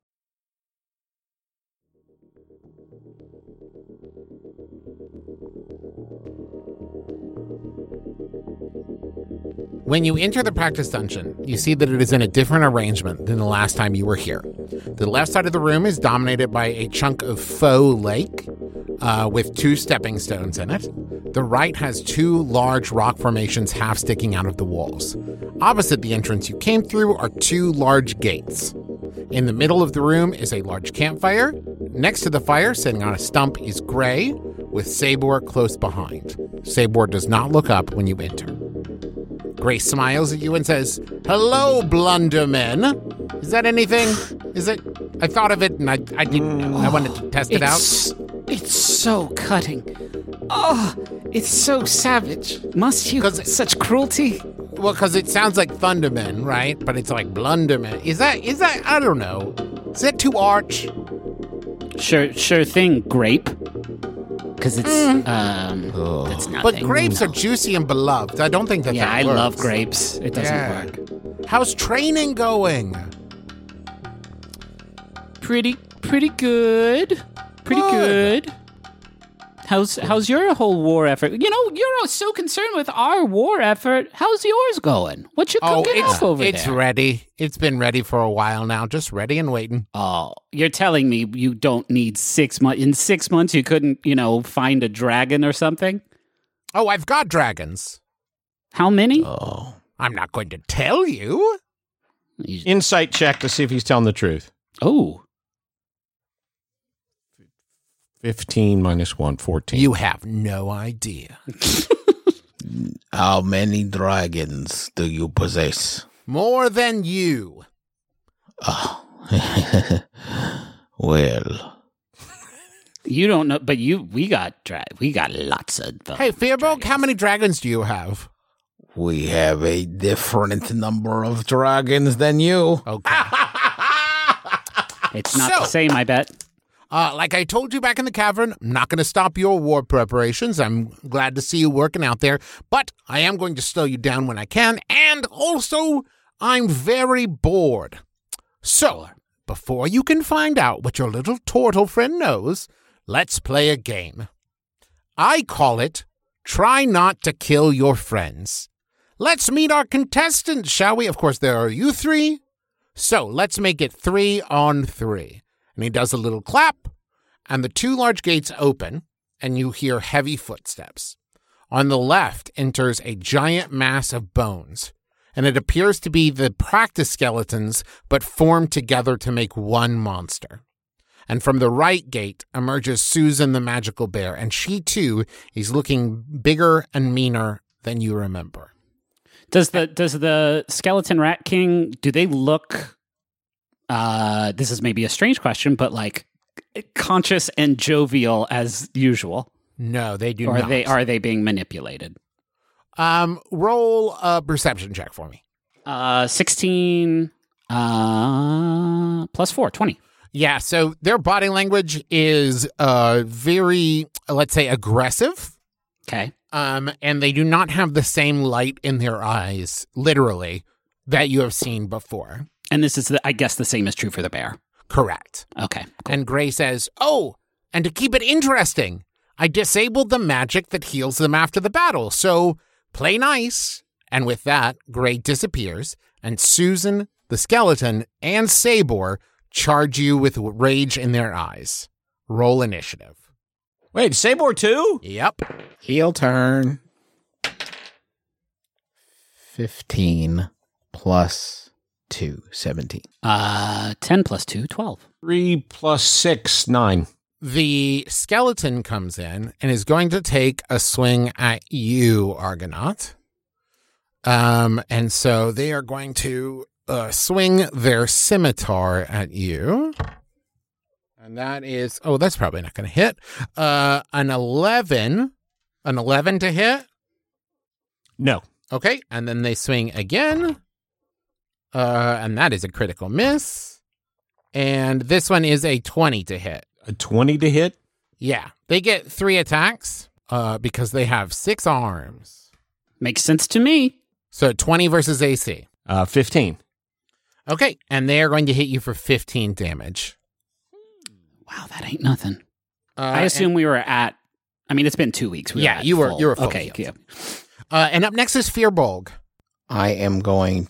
When you enter the practice dungeon, you see that it is in a different arrangement than the last time you were here. The left side of the room is dominated by a chunk of faux lake uh, with two stepping stones in it. The right has two large rock formations half sticking out of the walls. Opposite the entrance you came through are two large gates. In the middle of the room is a large campfire. Next to the fire, sitting on a stump, is Gray, with Sabor close behind. Sabor does not look up when you enter. Gray smiles at you and says, "Hello, blundermen." Is that anything? Is it? I thought of it and I, I didn't know. I wanted to test it out. It's, it's so cutting. Oh, it's so savage. Must you? 'Cause it- Such cruelty. Well, because it sounds like Thunderman, right? But it's like Blunderman. Is that, is that, I don't know. Is that too arch? Sure, sure thing, grape. Because it's, um, that's nothing. But grapes are juicy and beloved. I don't think that Yeah, that I works. love grapes. It doesn't Yeah. work. How's training going? Pretty, pretty good. Pretty Good. good. How's how's your whole war effort? You know, you're so concerned with our war effort. How's yours going? What you Oh, cooking it's, up over it's there? ready. It's been ready for a while now. Just ready and waiting. Oh, you're telling me you don't need six months? In six months, you couldn't, you know, find a dragon or something? Oh, I've got dragons. How many? Oh, I'm not going to tell you. You- Insight check to see if he's telling the truth. oh, fifteen minus one, fourteen. You have no idea. How many dragons do you possess? More than you. Oh. Well, You don't know, but you we got dra- we got lots of them. Hey, Fearbolg, how many dragons do you have? we have a different number of dragons than you. Okay. It's not So- the same, I bet. Uh, like I told you back in the cavern, I'm not going to stop your war preparations. I'm glad to see you working out there, but I am going to slow you down when I can, and also, I'm very bored. So, before you can find out what your little turtle friend knows, let's play a game. I call it Try Not to Kill Your Friends. Let's meet our contestants, shall we? Of course, there are you three. So, let's make it three on three. And he does a little clap, and the two large gates open, and you hear heavy footsteps. On the left enters a giant mass of bones, and it appears to be the practice skeletons, but formed together to make one monster. And from the right gate emerges Susan the magical bear, and she too is looking bigger and meaner than you remember. Does the does the skeleton rat king, do they look uh this is maybe a strange question, but like conscious and jovial as usual? No, they do Or not. are they are they being manipulated? Um, roll a perception check for me. Uh sixteen uh plus four, twenty. Yeah, so their body language is uh very, let's say, aggressive. Okay. Um, and they do not have the same light in their eyes, literally, that you have seen before. And this is the, I guess the same is true for the bear. Correct. Okay. Cool. And Gray says, oh, and to keep it interesting, I disabled the magic that heals them after the battle, so play nice. And with that, Gray disappears, and Susan, the skeleton, and Sabor charge you with rage in their eyes. Roll initiative. Wait, Sabor too? Yep. Heel turn. fifteen plus two, seventeen. Uh ten plus two, twelve. Three plus six, nine. The skeleton comes in and is going to take a swing at you, Argonaut. Um, and so they are going to uh, swing their scimitar at you. And that is, oh, that's probably not going to hit. Uh, an eleven. An eleven to hit. No. Okay. And then they swing again. Uh, and that is a critical miss. And this one is a twenty to hit. A twenty to hit? Yeah. They get three attacks uh, because they have six arms. Makes sense to me. So twenty versus A C. Uh, fifteen. Okay. And they are going to hit you for fifteen damage. Wow, that ain't nothing. Uh, I assume we were at I mean it's been two weeks. We Yeah, were at you were- full. you were full Okay, healed. yeah. Uh, and up next is Fearbolg. I am going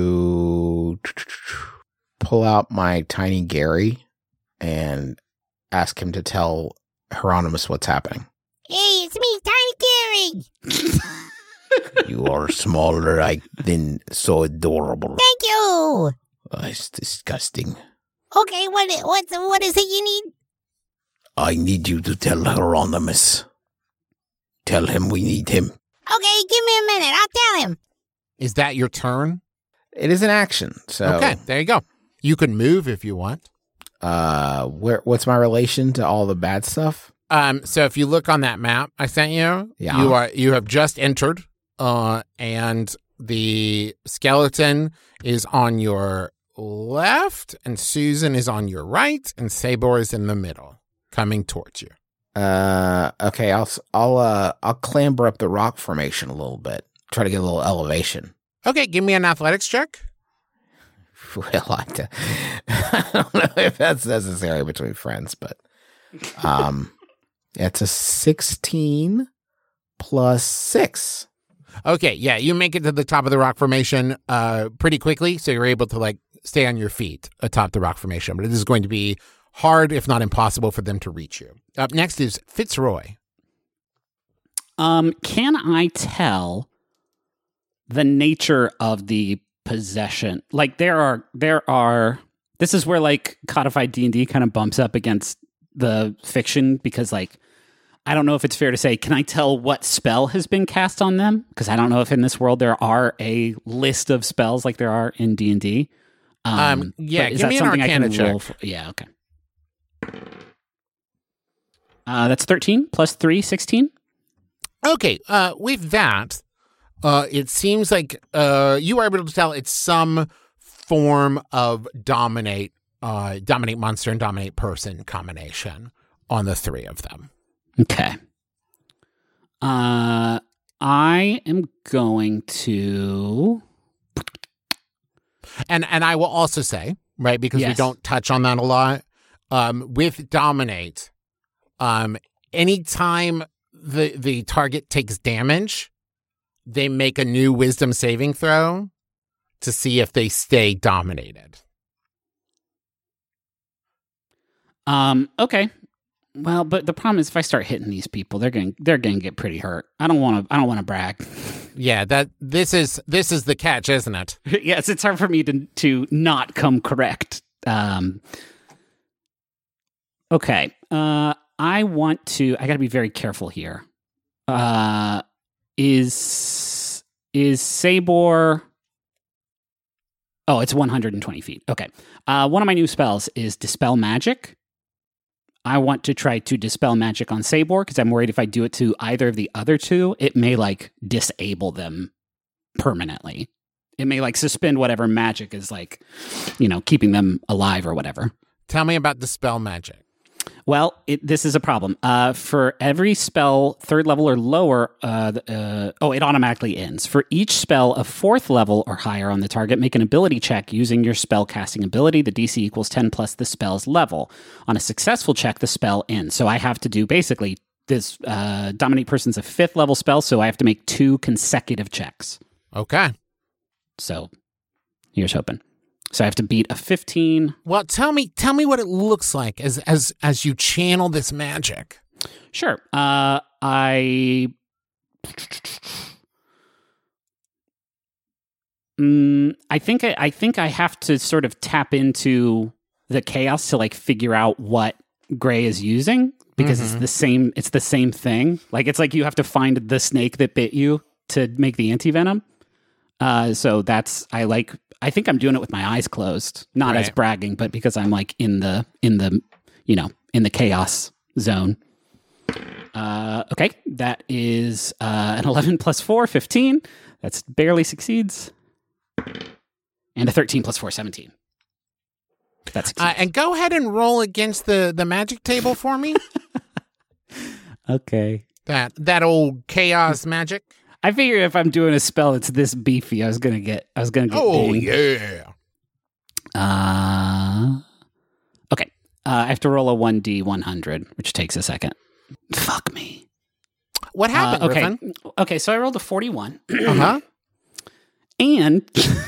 to pull out my tiny Gary and ask him to tell Hieronymus what's happening. Hey, it's me, Tiny Gary. You are smaller, I then so adorable. Thank you. Oh, it's disgusting. Okay, what what what is it you need? I need you to tell Hieronymus. Tell him we need him. Okay, give me a minute. I'll tell him. Is that your turn? It is an action, so Okay. There you go. You can move if you want. uh where what's my relation to all the bad stuff? Um, so if you look on that map I sent you, Yeah. you are you have just entered, uh, and the skeleton is on your left, and Susan is on your right, and Sabor is in the middle, coming towards you. Uh okay, I'll s- I'll uh I'll clamber up the rock formation a little bit. Try to get a little elevation. Okay, give me an athletics check. Well, I, d- I don't know if that's necessary between friends, but um it's a sixteen plus six. Okay, yeah, you make it to the top of the rock formation uh, pretty quickly, so you're able to like stay on your feet atop the rock formation. But it is going to be hard, if not impossible, for them to reach you. Up next is Fitzroy. Um, can I tell the nature of the possession? Like there are there are this is where like codified D and D kind of bumps up against the fiction because like I don't know if it's fair to say, can I tell what spell has been cast on them? Because I don't know if in this world there are a list of spells like there are in D and D. Um, Um, yeah, but is give that me an something I can Arcana roll check. for? Yeah, okay. Uh, that's thirteen plus three, sixteen. Okay, uh, with that, uh, it seems like uh, you are able to tell it's some form of dominate, uh, dominate monster and dominate person combination on the three of them. Okay. Uh, I am going to... And and I will also say, right, because we Yes. don't touch on that a lot, um, with dominate, um, anytime the the target takes damage, they make a new wisdom saving throw to see if they stay dominated. Um, okay. Well, but the problem is if I start hitting these people, they're going they're going to get pretty hurt. I don't want to I don't want to brag. Yeah, that this is this is the catch, isn't it? Yes, it's hard for me to to not come correct. Um Okay. Uh I want to I got to be very careful here. Uh is is Sabor Oh, it's one hundred twenty feet. Okay. Uh one of my new spells is Dispel Magic. I want to try to dispel magic on Sabor because I'm worried if I do it to either of the other two, it may like disable them permanently. It may like suspend whatever magic is like, you know, keeping them alive or whatever. Tell me about dispel magic. Well, it, this is a problem. Uh, for every spell, third level or lower, uh, uh, oh, it automatically ends. For each spell of fourth level or higher on the target, make an ability check using your spell casting ability. The D C equals ten plus the spell's level. On a successful check, the spell ends. So I have to do basically this uh, Dominate Person's a fifth level spell, so I have to make two consecutive checks. Okay. So here's hoping. So I have to beat a fifteen. Well, tell me tell me what it looks like as as as you channel this magic. Sure. Uh, I. Mm, I think I, I think I have to sort of tap into the chaos to like figure out what Gray is using because Mhm. it's the same. It's the same thing. Like it's like you have to find the snake that bit you to make the anti-venom. Uh, so that's I like. I think I'm doing it with my eyes closed, not as Right. bragging, but because I'm like in the in the you know in the chaos zone. Uh, okay, that is uh, an eleven plus four, fifteen. That's barely succeeds. And a thirteen plus four, seventeen. That succeeds. Uh, and go ahead and roll against the, the magic table for me. Okay. that that old chaos magic. I figure if I'm doing a spell that's this beefy, I was gonna get. I was gonna get. Oh dinged. yeah. Uh, okay. Uh, I have to roll a one d one hundred, which takes a second. Fuck me. What happened, Uh, okay. Griffin? Okay, so I rolled a forty-one. Uh-huh. And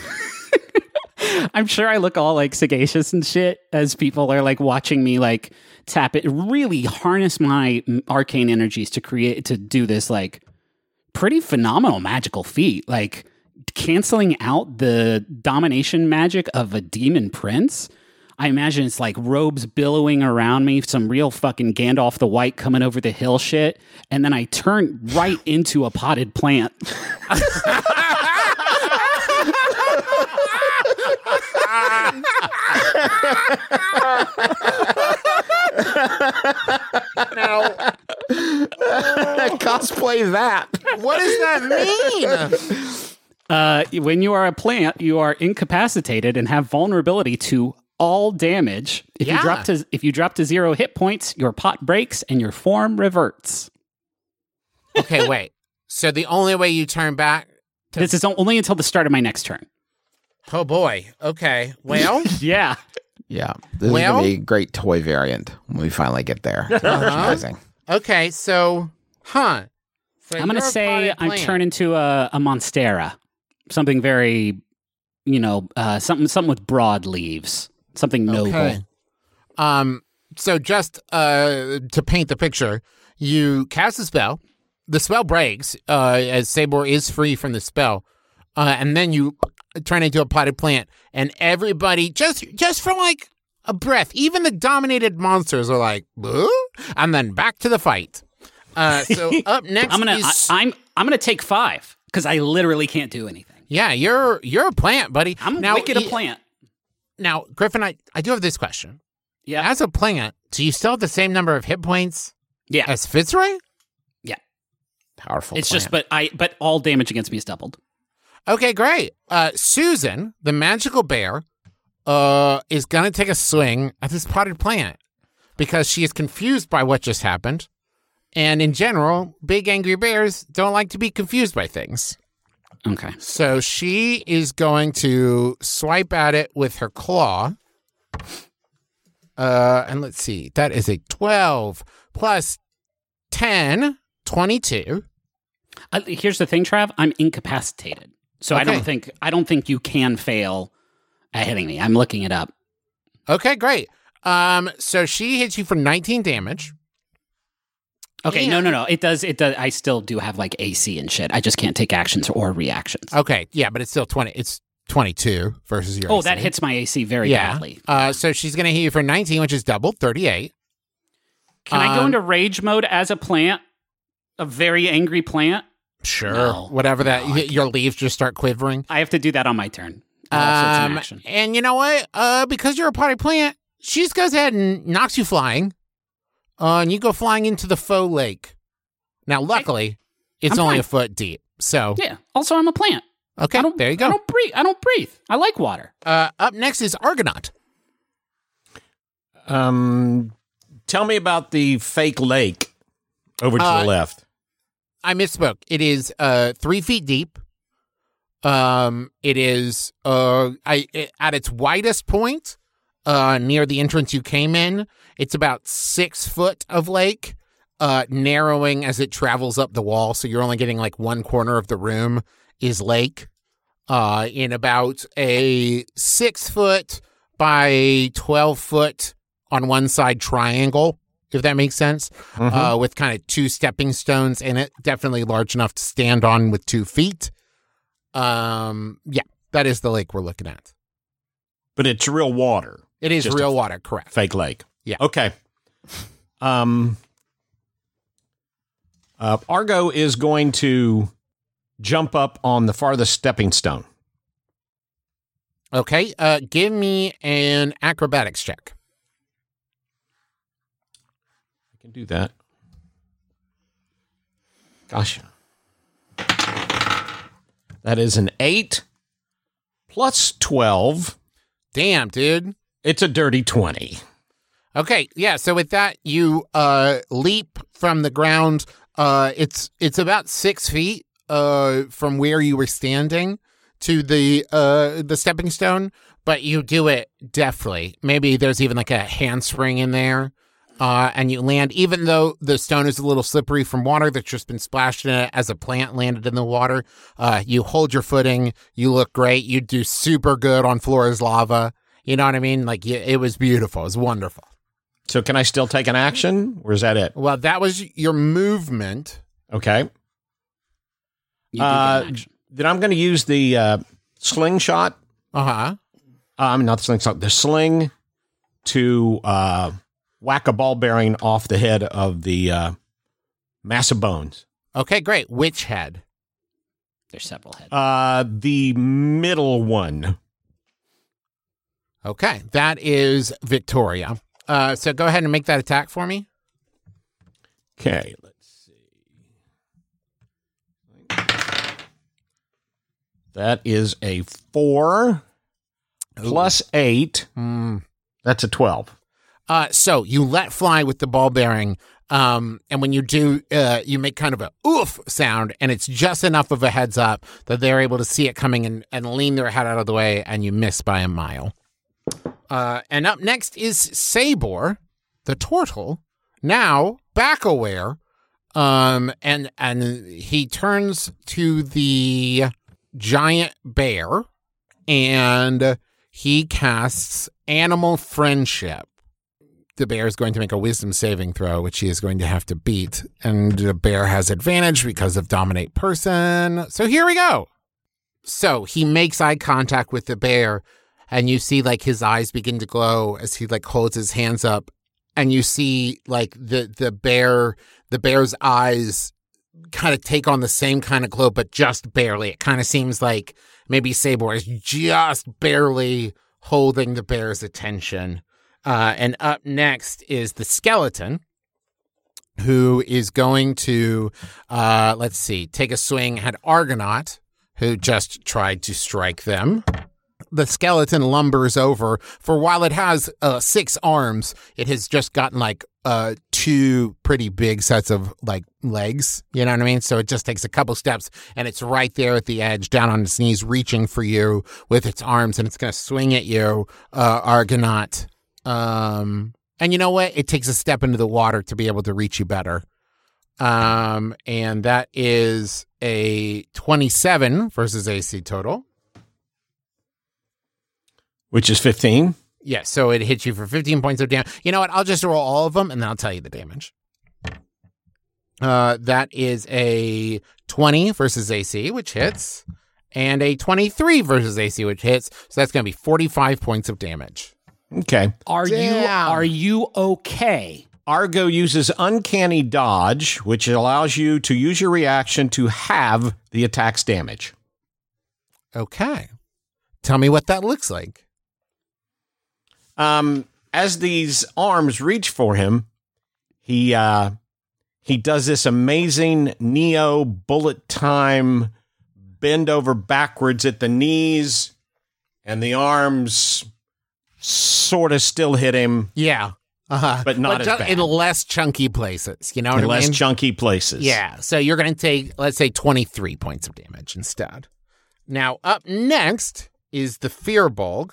I'm sure I look all like sagacious and shit as people are like watching me like tap it, really harness my arcane energies to create, to do this like pretty phenomenal magical feat. Like canceling out the domination magic of a demon prince. I imagine it's like robes billowing around me, some real fucking Gandalf the White coming over the hill shit. And then I turn right into a potted plant. Now, Cosplay that. what does that mean? Uh, when you are a plant, you are incapacitated and have vulnerability to all damage. If Yeah. you drop to if you drop to zero hit points, your pot breaks and your form reverts. Okay, wait. So the only way you turn back? To- This is only until the start of my next turn. Oh boy. Okay. Well, Yeah. Yeah, this Well- is gonna be a great toy variant when we finally get there. Merchandising. okay. So, huh? So I'm gonna you're a say potted I'm plant. turning into a, a monstera, something very, you know, uh, something something with broad leaves, something noble. Okay. Um. So just uh to paint the picture, you cast a spell. The spell breaks uh, as Sabor is free from the spell, uh, and then you turn into a potted plant, and everybody just just for like a breath, even the dominated monsters are like, "Boo?" And then back to the fight. Uh, so up next I'm gonna. is I, I'm. I'm gonna take five because I literally can't do anything. yeah. You're you're a plant, buddy. I'm now, wicked a y- plant. Now, Griffin, I, I do have this question. Yeah. As a plant, do you still have the same number of hit points Yeah. as Fitzroy? Yeah. Powerful. It's plant. just, but I, but all damage against me is doubled. Okay, great. Uh, Susan, the magical bear, uh, is going to take a swing at this potted plant because she is confused by what just happened. And in general, big angry bears don't like to be confused by things. Okay. So she is going to swipe at it with her claw. Uh, and let's see. That is a twelve plus ten, twenty-two. Uh, here's the thing, Trav. I'm incapacitated, so I Okay. don't think I don't think you can fail at hitting me. I'm looking it up. Okay, great. Um, so she hits you for nineteen damage. Okay, Yeah. no, no, no. It does. It does. I still do have like A C and shit. I just can't take actions or reactions. Okay, yeah, but it's still twenty. It's twenty-two versus your. Oh, A C. that hits my A C very yeah. badly. Uh, so she's going to hit you for nineteen, which is double, thirty-eight. Can I go um, into rage mode as a plant, a very angry plant? Sure. No. Whatever that. No, I y- your leaves just start quivering. I have to do that on my turn. Also, it's an Um, action. and you know what? Uh, because you're a potted plant, she just goes ahead and knocks you flying. Uh, and you go flying into the faux lake. Now, luckily, it's I'm only fine. a foot deep. So, Yeah. Also, I'm a plant. okay, I don't, there you I go. don't breathe. I don't breathe. I like water. Uh, up next is Argonaut. Um, tell me about the fake lake over to Uh, the left. I misspoke. It is uh three feet deep. Um, it is uh I it, at its widest point, uh near the entrance you came in. It's about six foot of lake, uh narrowing as it travels up the wall. So you're only getting like one corner of the room is lake. Uh, in about a six foot by twelve foot on one side triangle, if that makes sense. Mhm. Uh, with kind of two stepping stones in it, definitely large enough to stand on with two feet. Um, yeah, that is the lake we're looking at. But it's real water. It is Just real a- water, correct? Fake lake. Yeah. Okay. Um, uh, Argo is going to jump up on the farthest stepping stone. Okay, uh, give me an acrobatics check. I can do that. Gosh. That is an eight plus twelve. Damn, dude. It's a dirty twenty. Okay, yeah. So with that, you uh, leap from the ground. Uh, it's it's about six feet uh, from where you were standing to the uh, the stepping stone, but you do it deftly. Maybe there's even like a handspring in there, uh, and you land. Even though the stone is a little slippery from water that's just been splashed in it as a plant landed in the water, uh, you hold your footing. You look great. You do super good on Flora's lava. You know what I mean? Like you, it was beautiful. It was wonderful. So can I still take an action, or is that it? Well, that was your movement. Okay. You do Uh, get an action. Then I'm going to use the uh, slingshot. Uh huh. Um, not the slingshot, the sling to uh, whack a ball bearing off the head of the uh, mass of bones. Okay, great. Which head? There's several heads. Uh, the middle one. Okay, that is Victoria. Uh, so go ahead and make that attack for me. Okay, let's see. That is a four plus eight. Mm. That's a twelve. Uh, so you let fly with the ball bearing, um, and when you do, uh, you make kind of a oof sound, and it's just enough of a heads up that they're able to see it coming and, and lean their head out of the way, and you miss by a mile. Uh, and up next is Sabor, the turtle, now back aware, um, and and he turns to the giant bear, and he casts Animal Friendship. The bear is going to make a wisdom saving throw, which he is going to have to beat. And the bear has advantage because of dominate person. So here we go. So he makes eye contact with the bear, and you see like his eyes begin to glow as he like holds his hands up, and you see like the the bear, the bear's eyes kind of take on the same kind of glow, but just barely. It kind of seems like maybe Sabor is just barely holding the bear's attention. Uh, and up next is the skeleton, who is going to, uh, let's see, take a swing at Argonaut, who just tried to strike them. The skeleton lumbers over, for while it has uh, six arms, it has just gotten like uh, two pretty big sets of like legs, you know what I mean? So it just takes a couple steps, and it's right there at the edge, down on its knees, reaching for you with its arms, and it's going to swing at you, uh, Argonaut. Um, and you know what? It takes a step into the water to be able to reach you better. Um, and that is a twenty-seven versus A C total. Which is fifteen. Yeah, so it hits you for fifteen points of damage. You know what? I'll just roll all of them, and then I'll tell you the damage. Uh, that is a twenty versus A C, which hits, and a twenty-three versus A C, which hits. So that's going to be forty-five points of damage. Okay. Are you Damn. are you okay? Argo uses Uncanny Dodge, which allows you to use your reaction to halve the attack's damage. Okay. Tell me what that looks like. Um, as these arms reach for him, he uh, he does this amazing Neo bullet time bend over backwards at the knees, and the arms sort of still hit him, Yeah. Uh-huh. but not But as ju- bad. in less chunky places. You know what in I less mean? chunky places. Yeah. So you're going to take, let's say, twenty-three points of damage instead. Now, up next is the Fearbulg.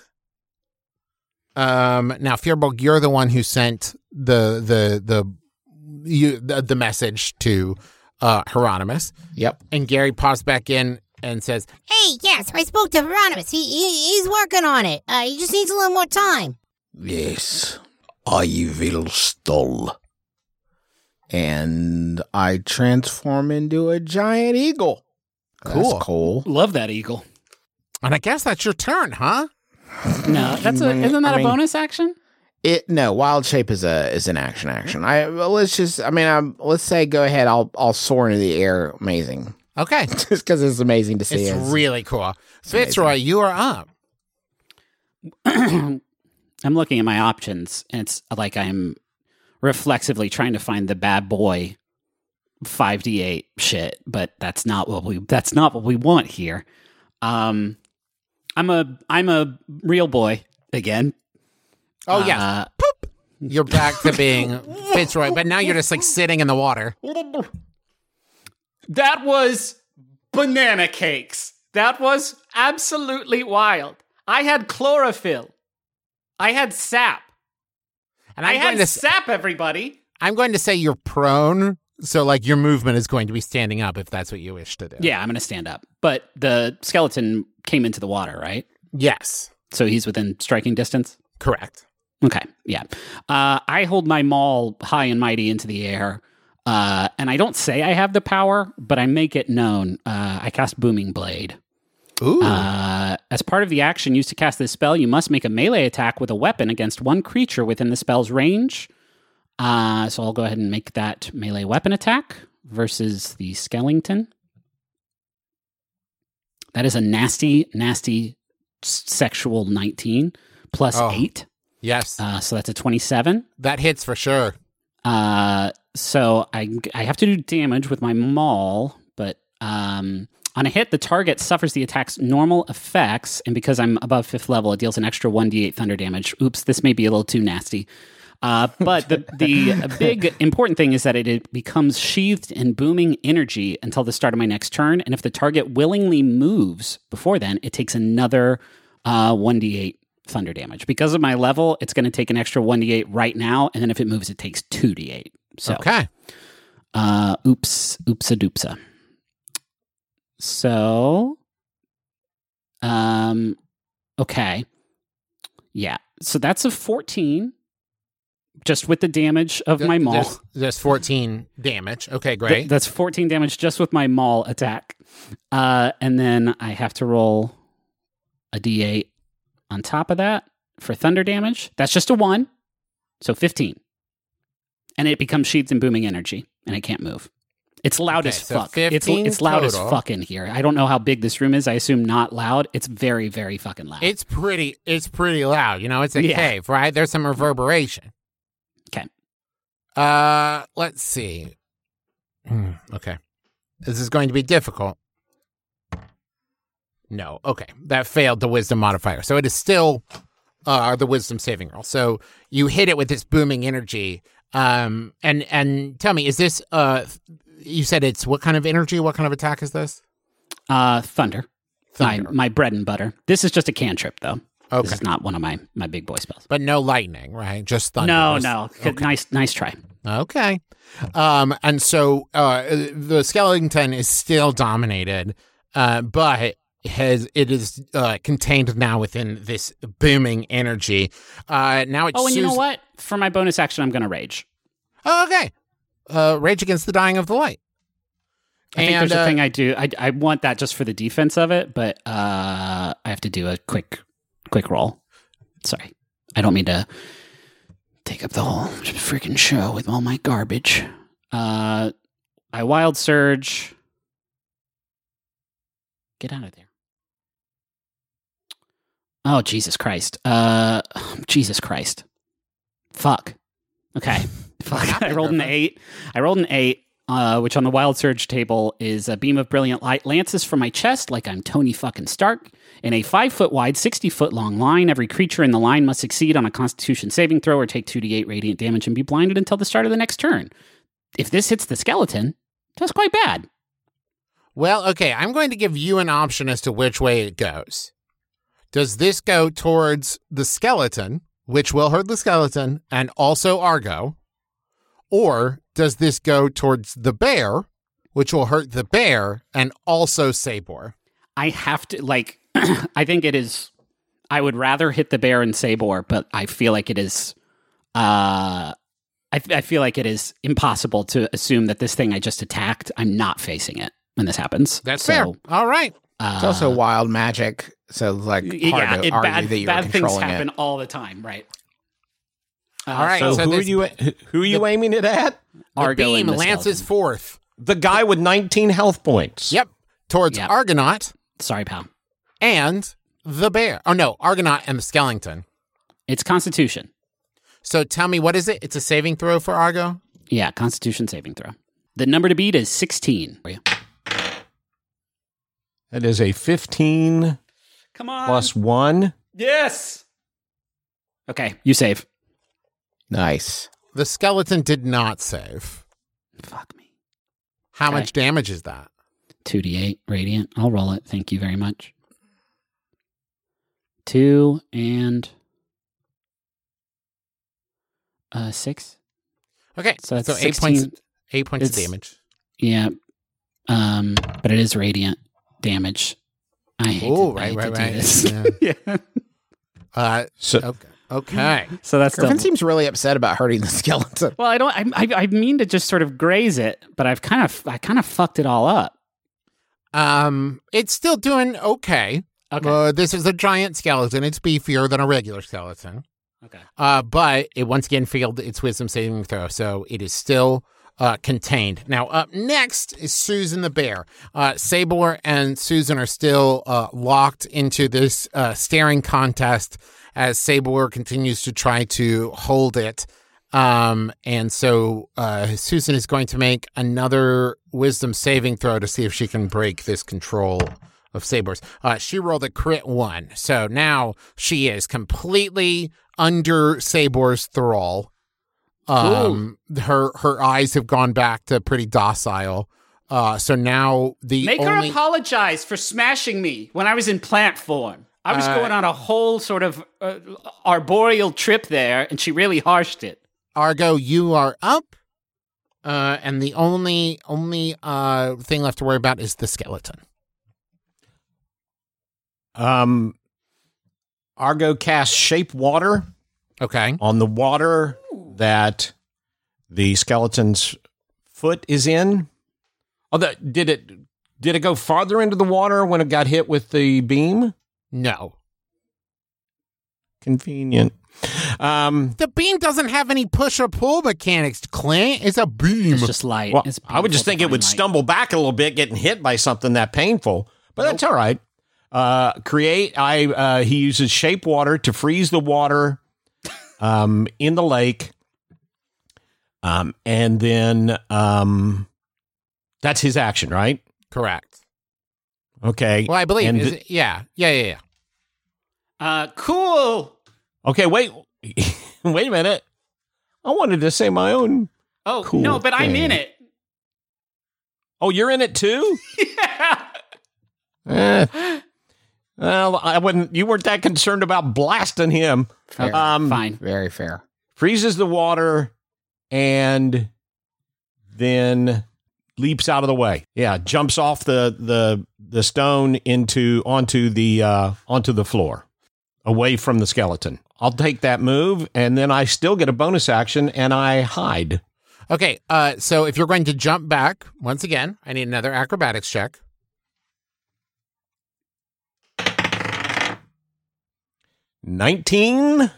Um, now, Fearbulg, you're the one who sent the the the you the, the message to uh, Hieronymus. Yep. And Gary pops back in and says, Hey, yes, I spoke to Hieronymus. He, he he's working on it. Uh, he just needs a little more time. Yes, I will stall. And I transform into a giant eagle. Cool. That's cool. Love that eagle. and I guess that's your turn, huh? No, that's a isn't that I a mean- bonus action? It no wild shape is a is an action action. I well, let's just I mean um, let's say go ahead. I'll I'll soar into the air. Amazing, Okay. just because it's amazing to see. It's It's- really cool. Fitzroy, you are up. I'm looking at my options, and it's like I'm reflexively trying to find the bad boy five d eight shit, but that's not what we that's not what we want here. Um, I'm a I'm a real boy again. Oh, yes. Uh, You're back to being Fitzroy, but now you're just like sitting in the water. That was banana cakes. That was absolutely wild. I had chlorophyll. I had sap. And I I'm going had to s- sap, everybody. I'm going to say you're prone, so like your movement is going to be standing up if that's what you wish to do. Yeah, I'm going to stand up. But the skeleton came into the water, right? Yes. So he's within striking distance? Correct. Okay, yeah. Uh, I hold my maul high and mighty into the air, uh, and I don't say I have the power, but I make it known. Uh, I cast Booming Blade. Ooh. Uh, as part of the action used to cast this spell, you must make a melee attack with a weapon against one creature within the spell's range. Uh, so I'll go ahead and make that melee weapon attack versus the skeleton. That is a nasty, nasty s- sexual nineteen plus Oh. eight. yes. Uh, so that's a twenty-seven. that hits for sure. Uh, so I I have to do damage with my maul, but um, on a hit, the target suffers the attack's normal effects, and because I'm above fifth level, it deals an extra one d eight thunder damage. Oops, this may be a little too nasty. Uh, but the the big important thing is that it, it becomes sheathed in booming energy until the start of my next turn, and if the target willingly moves before then, it takes another uh, one d eight thunder damage. Because of my level, it's going to take an extra one d eight right now, and then if it moves, it takes two d eight. So, Okay. uh, oops, oopsa doopsa. So, um, okay. Yeah. So that's a fourteen, just with the damage of my maul. Just, just fourteen damage. Okay, Th- great. that's fourteen damage just with my maul attack. Uh, and then I have to roll a d eight on top of that for thunder damage. That's just a one. So fifteen. and it becomes sheathed in booming energy, and I can't move. It's loud Okay, as so fuck. It's fifteen it's loud total. as fuck in here. I don't know how big this room is. I assume not loud. It's very, very fucking loud. It's pretty. It's pretty loud. You know, it's a Yeah. cave, right? There's some reverberation. Okay. Uh, let's see. Hmm, okay, this is going to be difficult. No. Okay, that failed the wisdom modifier, so it is still uh the wisdom saving roll. So you hit it with this booming energy. Um, and and tell me, is this uh? You said it's what kind of energy? What kind of attack is this? Uh, thunder. Thunder. My, my bread and butter. This is just a cantrip, though. Okay. This is not one of my, my big boy spells. But no lightning, right? Just thunder. No, Just- no. Nice, nice try. Okay. Um, and so uh, the skeleton is still dominated, uh, but has it is uh, contained now within this booming energy. Uh, now it's Oh, and you know Sus- what? For my bonus action, I'm going to rage. Oh, okay. Uh, rage against the dying of the light. I think And, there's a uh, thing I do. I, I want that just for the defense of it, but uh, I have to do a quick quick roll. Sorry. I don't mean to take up the whole freaking show with all my garbage. Uh, I wild surge. Get out of there. Oh, Jesus Christ. Uh, Jesus Christ. Fuck. Okay. Fuck. I rolled an eight. I rolled an eight. Uh, which on the Wild Surge table is a beam of brilliant light lances from my chest like I'm Tony fucking Stark. In a five foot wide, sixty foot long line, every creature in the line must succeed on a Constitution saving throw or take two d eight radiant damage and be blinded until the start of the next turn. If this hits the skeleton, that's quite bad. Well, okay, I'm going to give you an option as to which way it goes. Does this go towards the skeleton, which will hurt the skeleton, and also Argo? Or does this go towards the bear, which will hurt the bear, and also Sabor? I have to, like, I think it is, I would rather hit the bear and Sabor, but I feel like it is, uh, I, I feel like it is impossible to assume that this thing I just attacked, I'm not facing it when this happens. That's So, fair. All right. Uh, It's also wild magic, so like hard yeah, to it, argue bad, that you're bad things controlling happen it. all the time, right? Uh, All right, So, so who this- are you who are you aiming it at? The Argo beam and the lances skeleton. forth. The guy with nineteen health points. Yep. Towards Yep. Argonaut Sorry, pal. and the bear. Oh, no, Argonaut and the skeleton. It's Constitution. So tell me, what is it? It's a saving throw for Argo? Yeah, Constitution saving throw. The number to beat is sixteen. That is a fifteen Come on. plus one. Yes. Okay, you save. Nice. The skeleton did not save. Fuck me. How Okay. much damage is that? two d eight radiant. I'll roll it. Thank you very much. Two and uh six. Okay, So so, that's eight points. sixteen. Eight points of It's- damage. Yeah. Um, but it is radiant damage. I hate Oh, to, I right, hate right, to do right. this. Yeah. Yeah. Uh, So okay. Okay. So that's Griffin the seems really upset about hurting the skeleton. well. I don't. I, I I mean to just sort of graze it, but I've kind of I kind of fucked it all up. Um, it's still doing okay. Okay. Uh, this is a giant skeleton. It's beefier than a regular skeleton. Okay. Uh, but it once again failed its wisdom saving throw, so it is still uh, contained. Now, up next is Susan the bear. Uh, Sabor and Susan are still uh, locked into this uh, staring contest as Sabor continues to try to hold it. Um, and so uh, Susan is going to make another wisdom saving throw to see if she can break this control of Sabor's. Uh, she rolled a crit one, so now she is completely under Sabor's thrall. Um, her her eyes have gone back to pretty docile. Uh, so now the Make only her apologize for smashing me when I was in plant form. I was Uh, going on a whole sort of uh, arboreal trip there, and she really harshed it. Argo, you are up. Uh, and the only only uh thing left to worry about is the skeleton. Um, Argo casts Shape Water Okay. on the water that the skeleton's foot is in. Oh, the, did it did it go farther into the water when it got hit with the beam? No. Convenient. Um, The beam doesn't have any push or pull mechanics, Clint. It's a beam. It's just light. well, It's I would just think it would light. stumble back a little bit, getting hit by something that painful, but that's all right. Uh, create. I uh, he uses shape water to freeze the water um, in the lake, um, and then um, that's his action, right? Correct. Okay. Well, I believe. And Is th- it, yeah. Yeah, yeah, yeah. Uh, cool. okay. Wait. Wait a minute. I wanted to say my own. Oh, Cool no, but I'm in thing. it. Oh, you're in it too? Yeah. Eh. Well, I wouldn't. You weren't that concerned about blasting him. Fair. Um, Fine. Very fair. Freezes the water and then leaps out of the way. Yeah, jumps off the the the stone into onto the uh, onto the floor, away from the skeleton. I'll take that move, and then I still get a bonus action, and I hide. Okay. Uh, so if you're going to jump back once again, I need another acrobatics check. Nineteen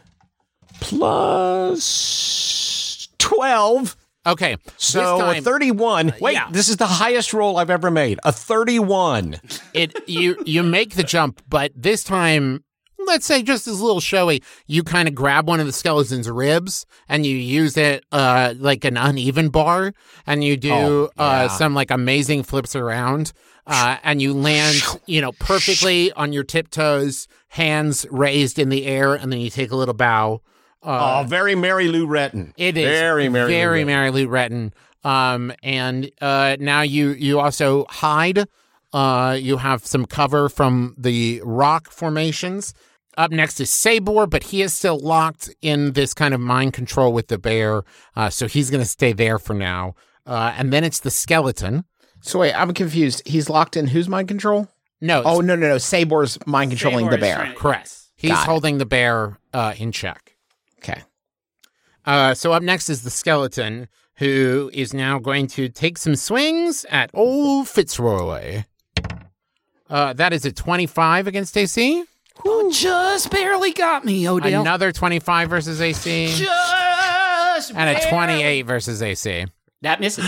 plus twelve. Okay. So this a time, thirty-one. Wait, yeah. this is the highest roll I've ever made. A thirty-one. it you you make the jump, but this time, let's say just as a little showy, you kind of grab one of the skeleton's ribs and you use it uh, like an uneven bar, and you do Oh, yeah. uh, some like amazing flips around, uh, and you land, you know, perfectly on your tiptoes, hands raised in the air, and then you take a little bow. Uh, oh, very Mary Lou Retton. It is very Mary very Lou Retton. Mary Lou Retton. Um, and uh, now you you also hide. Uh, you have some cover from the rock formations. Up next is Sabor, but he is still locked in this kind of mind control with the bear, uh, so he's going to stay there for now. Uh, and then it's the skeleton. So wait, I'm confused. He's locked in whose mind control? No, Oh, no, no, no. Sabor's mind controlling Sabor the is bear. trying to- correct. He's Got it. holding the bear uh, in check. Okay. Uh, so up next is the skeleton, who is now going to take some swings at old Fitzroy. Uh, that is a twenty-five against A C. Oh, just barely got me, Odell. Another twenty-five versus A C. Just And a barely. twenty-eight versus A C. That misses.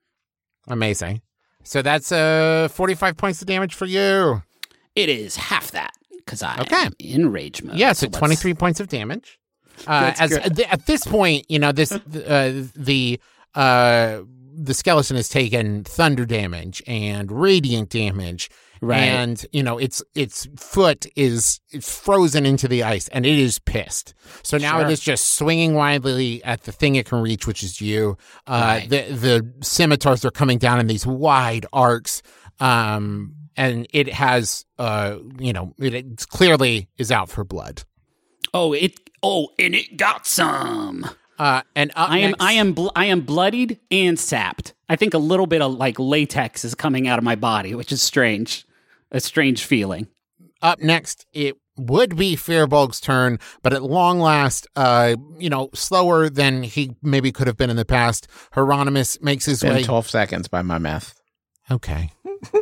Amazing. So that's uh, forty-five points of damage for you. It is half that because I Okay. am in rage mode. Yeah, so let's- twenty-three points of damage. Uh, That's as good. th- at this point, you know this uh, the uh, the skeleton has taken thunder damage and radiant damage, Right. and you know its its foot is it's frozen into the ice, and it is pissed. So now Sure. it is just swinging wildly at the thing it can reach, which is you. Uh, Right. The the scimitars are coming down in these wide arcs. Um, and it has, uh, you know, it, it clearly is out for blood. Oh, it. Oh, and it got some. Uh, and up I am. next- I am. Bl- I am bloodied and sapped. I think a little bit of like latex is coming out of my body, which is strange. A strange feeling. Up next, it would be Fearbog's turn, but at long last, uh, you know, slower than he maybe could have been in the past. Hieronymus makes his Been way. twelve seconds by my math. Okay.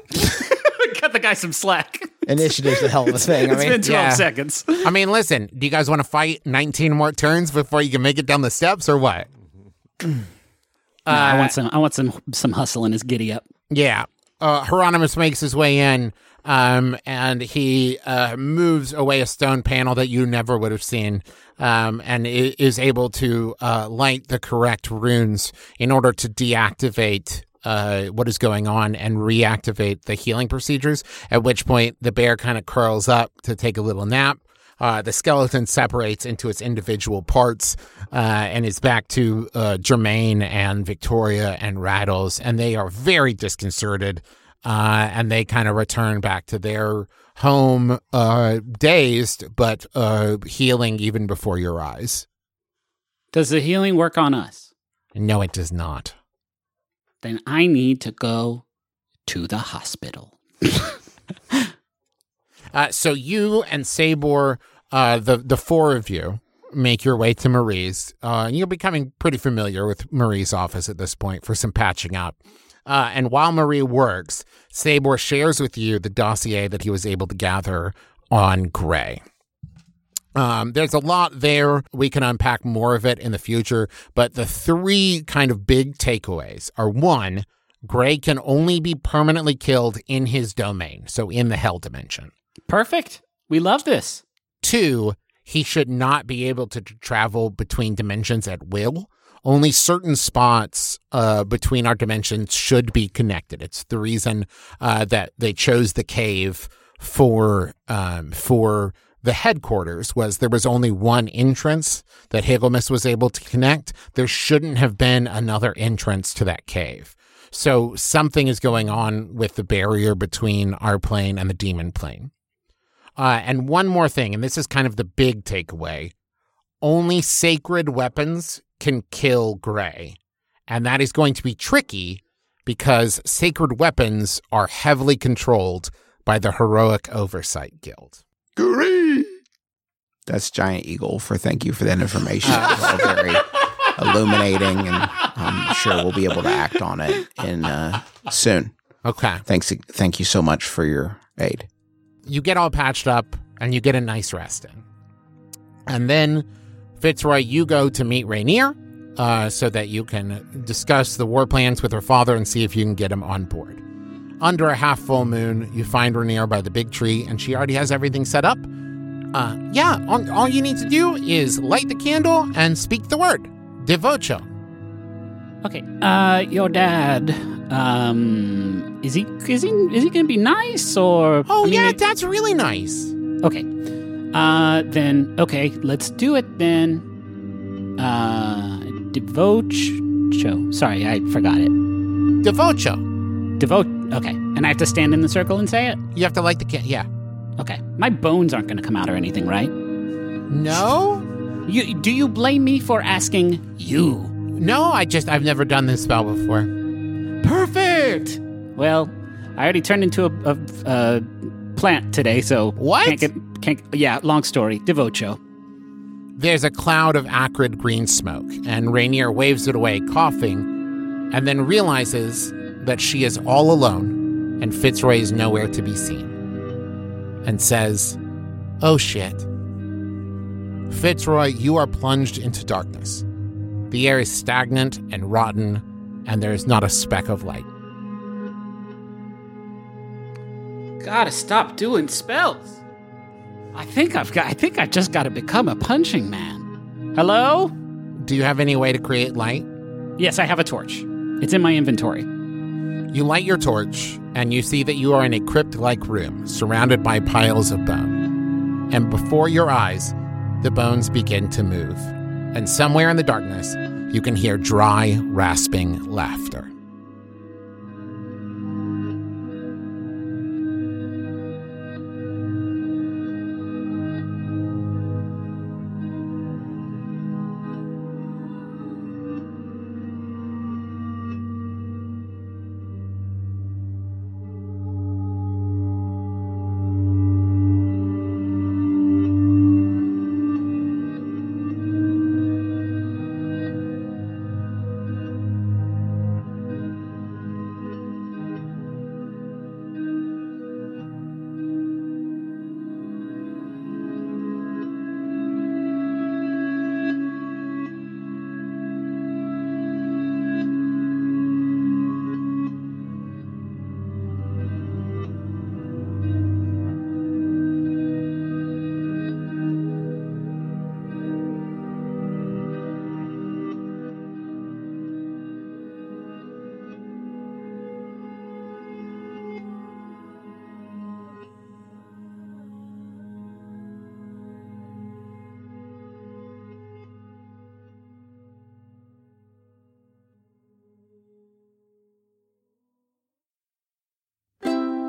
Cut the guy some slack. Initiative's a hell of a thing. I It's mean, been twelve yeah. seconds. I mean, listen, do you guys want to fight nineteen more turns before you can make it down the steps or what? No, I want some. I want some. Some hustle in his giddy up. Yeah. Uh, Hieronymus makes his way in, um, and he uh, moves away a stone panel that you never would have seen, um, and i- is able to uh, light the correct runes in order to deactivate uh, what is going on and reactivate the healing procedures, at which point the bear kind of curls up to take a little nap. Uh, the skeleton separates into its individual parts uh, and is back to uh, Jermaine and Victoria and Rattles, and they are very disconcerted, uh, and they kind of return back to their home uh, dazed, but uh, healing even before your eyes. Does the healing work on us? No, it does not. Then I need to go to the hospital. Uh, so you and Sabor, uh, the the four of you, make your way to Marie's. Uh, and you're becoming pretty familiar with Marie's office at this point for some patching up. Uh, and while Marie works, Sabor shares with you the dossier that he was able to gather on Gray. Um, there's a lot there. We can unpack more of it in the future. But the three kind of big takeaways are, one, Gray can only be permanently killed in his domain, so in the hell dimension. Perfect. We love this. Two, he should not be able to t- travel between dimensions at will. Only certain spots uh, between our dimensions should be connected. It's the reason uh, that they chose the cave for um, for the headquarters, was there was only one entrance that Higelmus was able to connect. There shouldn't have been another entrance to that cave. So something is going on with the barrier between our plane and the demon plane. Uh, and one more thing, and this is kind of the big takeaway. Only sacred weapons can kill Gray. And that is going to be tricky because sacred weapons are heavily controlled by the Heroic Oversight Guild. Gray! That's Giant Eagle for thank you for that information. It was all very illuminating, and I'm sure we'll be able to act on it in uh, soon. Okay. Thanks. Thank you so much for your aid. You get all patched up, and you get a nice rest in. And then, Fitzroy, you go to meet Rainier uh, so that you can discuss the war plans with her father and see if you can get him on board. Under a half full moon, you find Rainier by the big tree, and she already has everything set up. Uh, yeah, all, all you need to do is light the candle and speak the word. Devocho. Okay. Uh, your dad. Um, is he is he is he gonna be nice or? Oh I mean, yeah, it- that's really nice. Okay. Uh, then okay, let's do it then. Uh, Devocho. Sorry, I forgot it. Devocho. Devote. Okay, and I have to stand in the circle and say it. You have to light the candle. Yeah. Okay, my bones aren't gonna come out or anything, right? No. You do you blame me for asking you? No, I just I've never done this spell before. Perfect. Well, I already turned into a, a, a plant today, so What? Can't get can't. Yeah, long story. Devocho. There's a cloud of acrid green smoke, and Rainier waves it away, coughing, and then realizes that she is all alone, and Fitzroy is nowhere to be seen, and says, "Oh shit. Fitzroy, you are plunged into darkness. The air is stagnant and rotten, and there is not a speck of light." Gotta stop doing spells. I think I've got. I think I just got to become a punching man. Hello? Do you have any way to create light? Yes, I have a torch. It's in my inventory. You light your torch, and you see that you are in a crypt-like room, surrounded by piles of bone. And before your eyes, the bones begin to move. And somewhere in the darkness, you can hear dry, rasping laughter.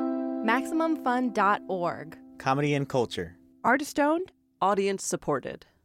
Maximum Fun dot org. Comedy and culture. Artist owned, audience supported.